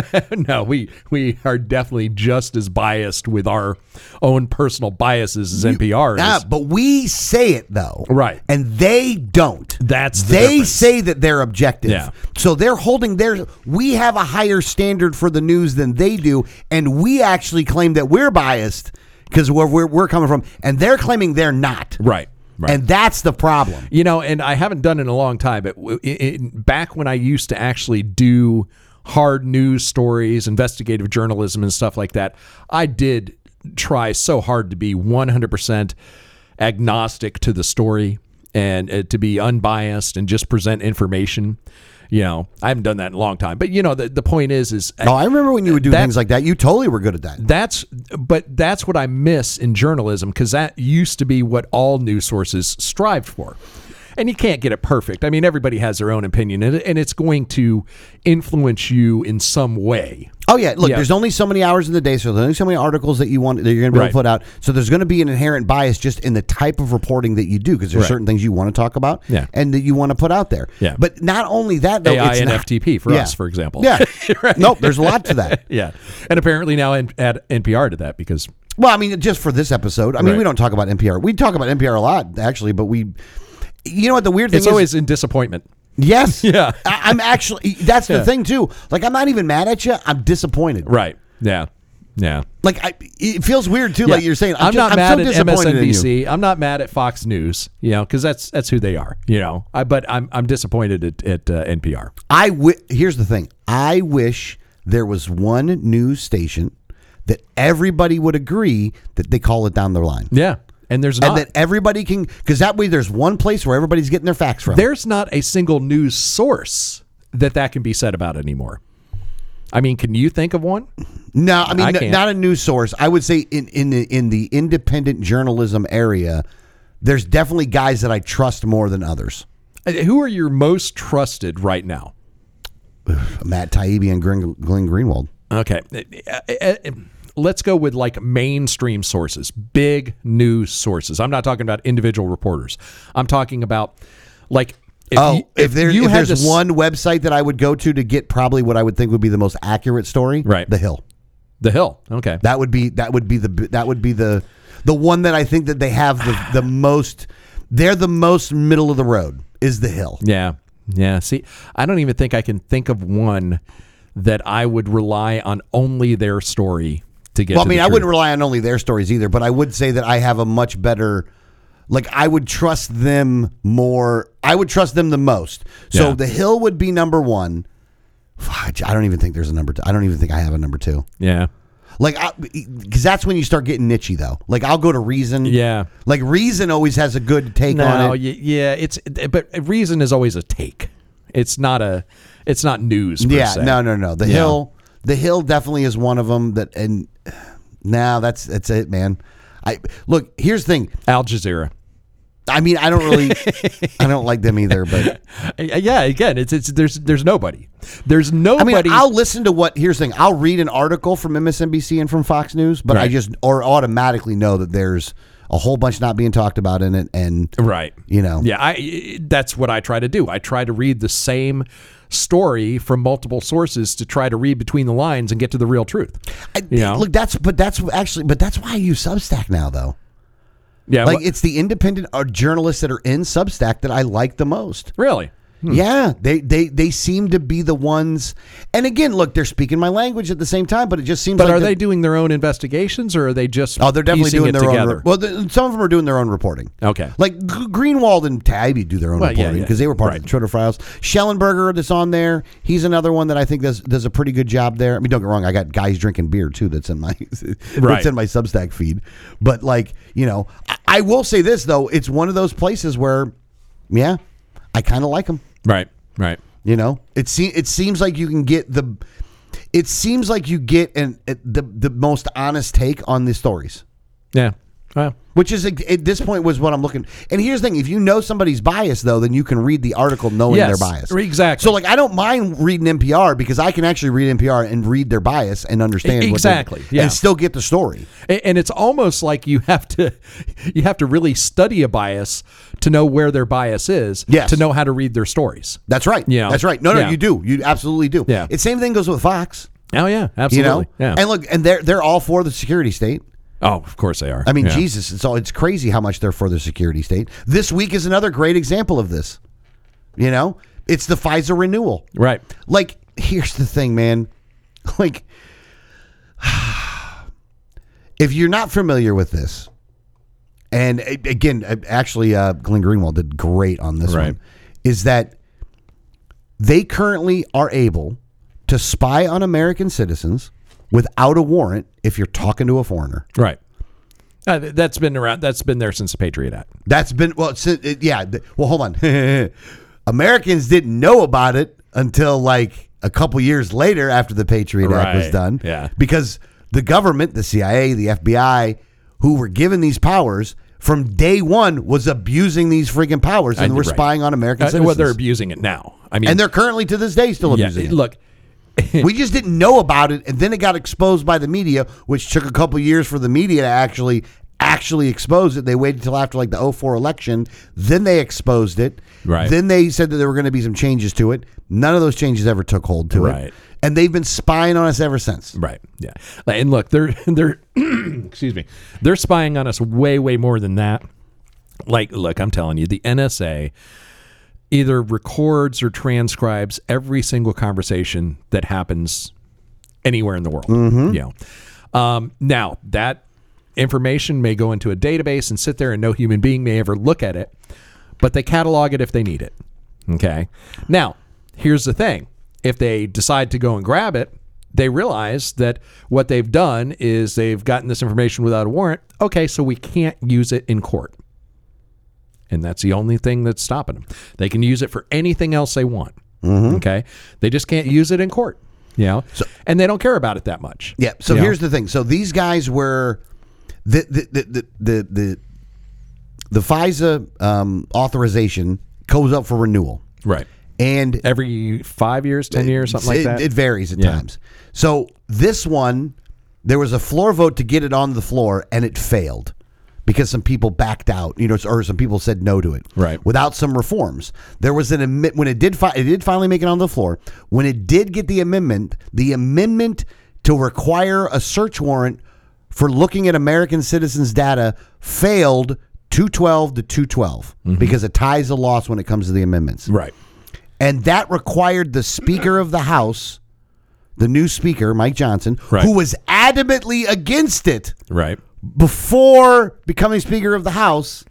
No, we are definitely just as biased with our own personal biases as NPR is. Yeah, but we say it though, right? And they don't. That's the they difference. say that they're objective. Yeah. So they're holding their. We have a higher standard for the news than they do, and we actually claim that we're biased because where we're coming from, and they're claiming they're not. Right. Right. And that's the problem. You know, and I haven't done it in a long time, but back when I used to actually do hard news stories, investigative journalism and stuff like that, I did try so hard to be 100% agnostic to the story and to be unbiased and just present information. You know, I haven't done that in a long time. But, you know, the point is No, I remember when you would do things like that. You totally were good at that. That's what I miss in journalism, because that used to be what all news sources strived for. And you can't get it perfect. I mean, everybody has their own opinion, and it's going to influence you in some way. Oh yeah, look, there's only so many hours in the day, so there's only so many articles that you're going to be able to put out. So there's going to be an inherent bias just in the type of reporting that you do, because there's certain things you want to talk about and that you want to put out there. Yeah. But not only that, though, AI it's and not, FTP for us, for example. Yeah. Right. Nope, there's a lot to that. Yeah. And apparently now add NPR to that, because... Well, I mean, just for this episode, I mean, we don't talk about NPR. We talk about NPR a lot, actually, but we... You know what the weird thing is? It's always in disappointment. Yes. Yeah. I'm actually, that's the thing too. Like, I'm not even mad at you. I'm disappointed. Right. Yeah. Yeah. Like, it feels weird too. Yeah. Like you're saying, I'm not mad so at disappointed in you. MSNBC. I'm not mad at Fox News, you know, because that's who they are, you know. But I'm disappointed at NPR. Here's the thing. I wish there was one news station that everybody would agree that they call it down the line. Yeah. And there's not. And that everybody can, because that way there's one place where everybody's getting their facts from. There's not a single news source that can be said about anymore. I mean, can you think of one? No, I mean, can't. not a news source. I would say in the independent journalism area, there's definitely guys that I trust more than others. Who are your most trusted right now? Matt Taibbi and Glenn Greenwald. Okay. Let's go with like mainstream sources, big news sources. I'm not talking about individual reporters. I'm talking about like if there's one website that I would go to get probably what I would think would be the most accurate story, right? The Hill. The Hill. Okay. That would be the one that I think that they have the most. They're the most middle of the road is The Hill. Yeah. Yeah. See, I don't even think I can think of one that I would rely on only their story to get. Well, I mean, I wouldn't rely on only their stories either, but I would say that I have a much better, like, I would trust them more. I would trust them the most. So The Hill would be number one. I don't even think there's a number two. I don't even think I have a number two. Yeah. Like, because that's when you start getting nichey, though. Like, I'll go to Reason. Yeah. Like, Reason always has a good take on it. Yeah. But Reason is always a take. It's not news. Per se. No. The Hill definitely is one of them. That's it, man. Look. Here's the thing. Al Jazeera. I mean, I don't like them either. But yeah, again, there's nobody. There's nobody. I mean, I'll listen to here's the thing. I'll read an article from MSNBC and from Fox News, but I just automatically know that there's a whole bunch not being talked about in it, and you know, that's what I try to do. I try to read the same story from multiple sources to try to read between the lines and get to the real truth. Look, that's why I use Substack now, though. Yeah, it's the independent journalists that are in Substack that I like the most. Really? Yeah, they seem to be the ones. And again, look, they're speaking my language at the same time, but it just seems like. But are they doing their own investigations, or are they just? Oh, they're definitely doing their own. Well, some of them are doing their own reporting. Okay. Like Greenwald and Taibbi do their own reporting because they were part of the Twitter files. Schellenberger that's on there. He's another one that I think does a pretty good job there. I mean, don't get me wrong. I got guys drinking beer too. That's in my Substack feed. But like, you know, I will say this though. It's one of those places where, I kind of like them. Right. You know, it seems like you can get the most honest take on the stories. Yeah. Well, Which is, at this point, was what I'm looking. And here's the thing. If you know somebody's bias, though, then you can read the article knowing yes, their bias. exactly. So, like, I don't mind reading NPR because I can actually read NPR and read their bias and understand Exactly, what yeah. and still get the story. And it's almost like you have to really study a bias to know where their bias is, Yes. to know how to read their stories. That's right. You know? That's right. No, Yeah. you do. You absolutely do. Yeah. It's same thing goes with Fox. Oh yeah, You absolutely. know? Yeah. And look, and they're all for the security state. Oh, of course they are. I mean, Yeah. Jesus, it's crazy how much they're for the security state. This week is another great example of this. You know, it's the FISA renewal. Right. Like, here's the thing, man. Like, if you're not familiar with this, and again, actually, Glenn Greenwald did great on this Right. one, is that they currently are able to spy on American citizens without a warrant if you're talking to a foreigner. Right. That's been around. That's been there since the Patriot Act. That's been, well, yeah. Well, hold on. Americans didn't know about it until like a couple years later after the Patriot Act was Right. done. Yeah. Because the government, the CIA, the FBI, who were given these powers from day one was abusing these freaking powers and were Right. spying on American citizens. Well, they're abusing it now. I mean, and they're currently to this day still yeah, abusing it. look, We just didn't know about it, and then it got exposed by the media, which took a couple years for the media to actually expose it. They waited until after like the 2004 election, then they exposed it. Right. Then they said that there were going to be some changes to it. None of those changes ever took hold to it. Right. And they've been spying on us ever since. right. Yeah. And look, they're excuse me, they're spying on us way more than that. Like, look, I'm telling you, the NSA either records or transcribes every single conversation that happens anywhere in the world. Mm-hmm. You know, now that information may go into a database and sit there, and no human being may ever look at it, but they catalog it if they need it. Okay. Now, here's the thing: if they decide to go and grab it, they realize that what they've done is they've gotten this information without a warrant. Okay, so we can't use it in court. And that's the only thing that's stopping them. They can use it for anything else they want. Mm-hmm. Okay. They just can't use it in court. You know? And they don't care about it that much. Yeah. So You know? here's the thing. So these guys were the FISA authorization goes up for renewal. Right. And Every 5 years, 10 years, something like that. It varies at Yeah. times. So this one, there was a floor vote to get it on the floor, and it failed because some people backed out, or some people said no to it. Right. Without some reforms, there was when it did finally make it on the floor. When it did get the amendment to require a search warrant for looking at American citizens' data failed 212 to 212 because it ties the loss when it comes to the amendments. Right. And that required the Speaker of the House, the new Speaker, Mike Johnson, Right. who was adamantly against it Right. before becoming Speaker of the House,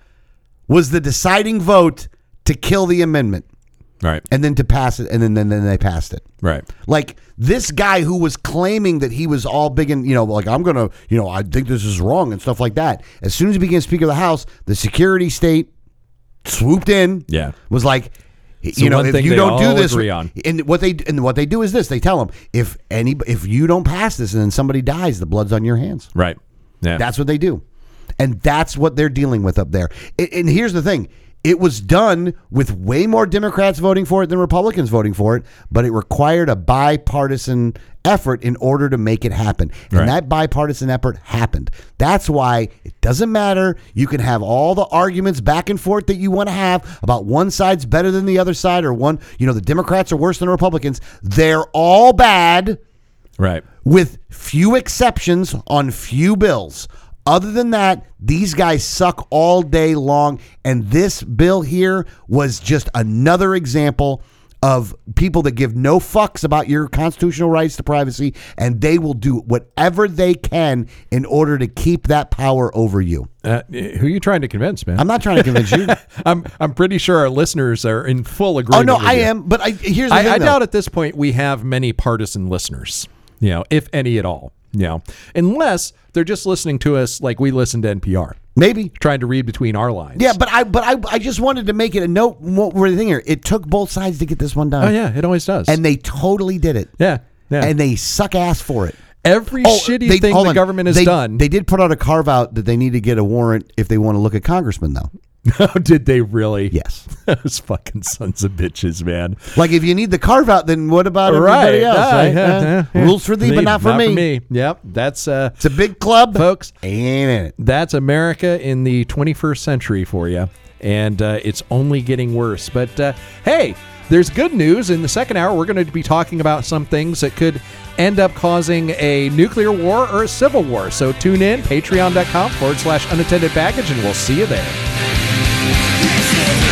was the deciding vote to kill the amendment Right. and then to pass it. And then they passed it. Right. Like this guy who was claiming that he was all big and, like, I'm going to, I think this is wrong and stuff like that. As soon as he became Speaker of the House, the security state swooped in. Yeah. Was like, So one if thing you they don't do all this, agree on. and what they do is this: they tell them if you don't pass this and then somebody dies, the blood's on your hands. Right. Yeah. That's what they do, and that's what they're dealing with up there. And here's the thing: it was done with way more Democrats voting for it than Republicans voting for it, but it required a bipartisan effort in order to make it happen. And Right. that bipartisan effort happened. That's why it doesn't matter. You can have all the arguments back and forth that you want to have about one side's better than the other side, or the Democrats are worse than Republicans. They're all bad, right. with few exceptions on few bills. Other than that, these guys suck all day long. And this bill here was just another example of people that give no fucks about your constitutional rights to privacy, and they will do whatever they can in order to keep that power over you. Who are you trying to convince, man? I'm not trying to convince you. I'm pretty sure our listeners are in full agreement. Oh, no, with I you. am. But here's the thing, I though. doubt at this point we have many partisan listeners, if any at all, unless they're just listening to us like we listen to NPR, Maybe. trying to read between our lines. Yeah, but I just wanted to make it a note. What we're the thing here? It took both sides to get this one done. Oh, yeah, it always does. And they totally did it. yeah. And they suck ass for it. Every shitty thing the government has done. They did put out a carve out that they need to get a warrant if they want to look at congressmen, though. Did they really? Yes. Those fucking sons of bitches, man. Like, if you need the carve out, then what about everybody else? Right? Rules for thee, but not for me. Yep. That's it's a big club, folks. Ain't it? That's America in the 21st century for you. And it's only getting worse. But hey, there's good news. In the second hour, we're going to be talking about some things that could end up causing a nuclear war or a civil war. So tune in, patreon.com/unattended baggage, and we'll see you there.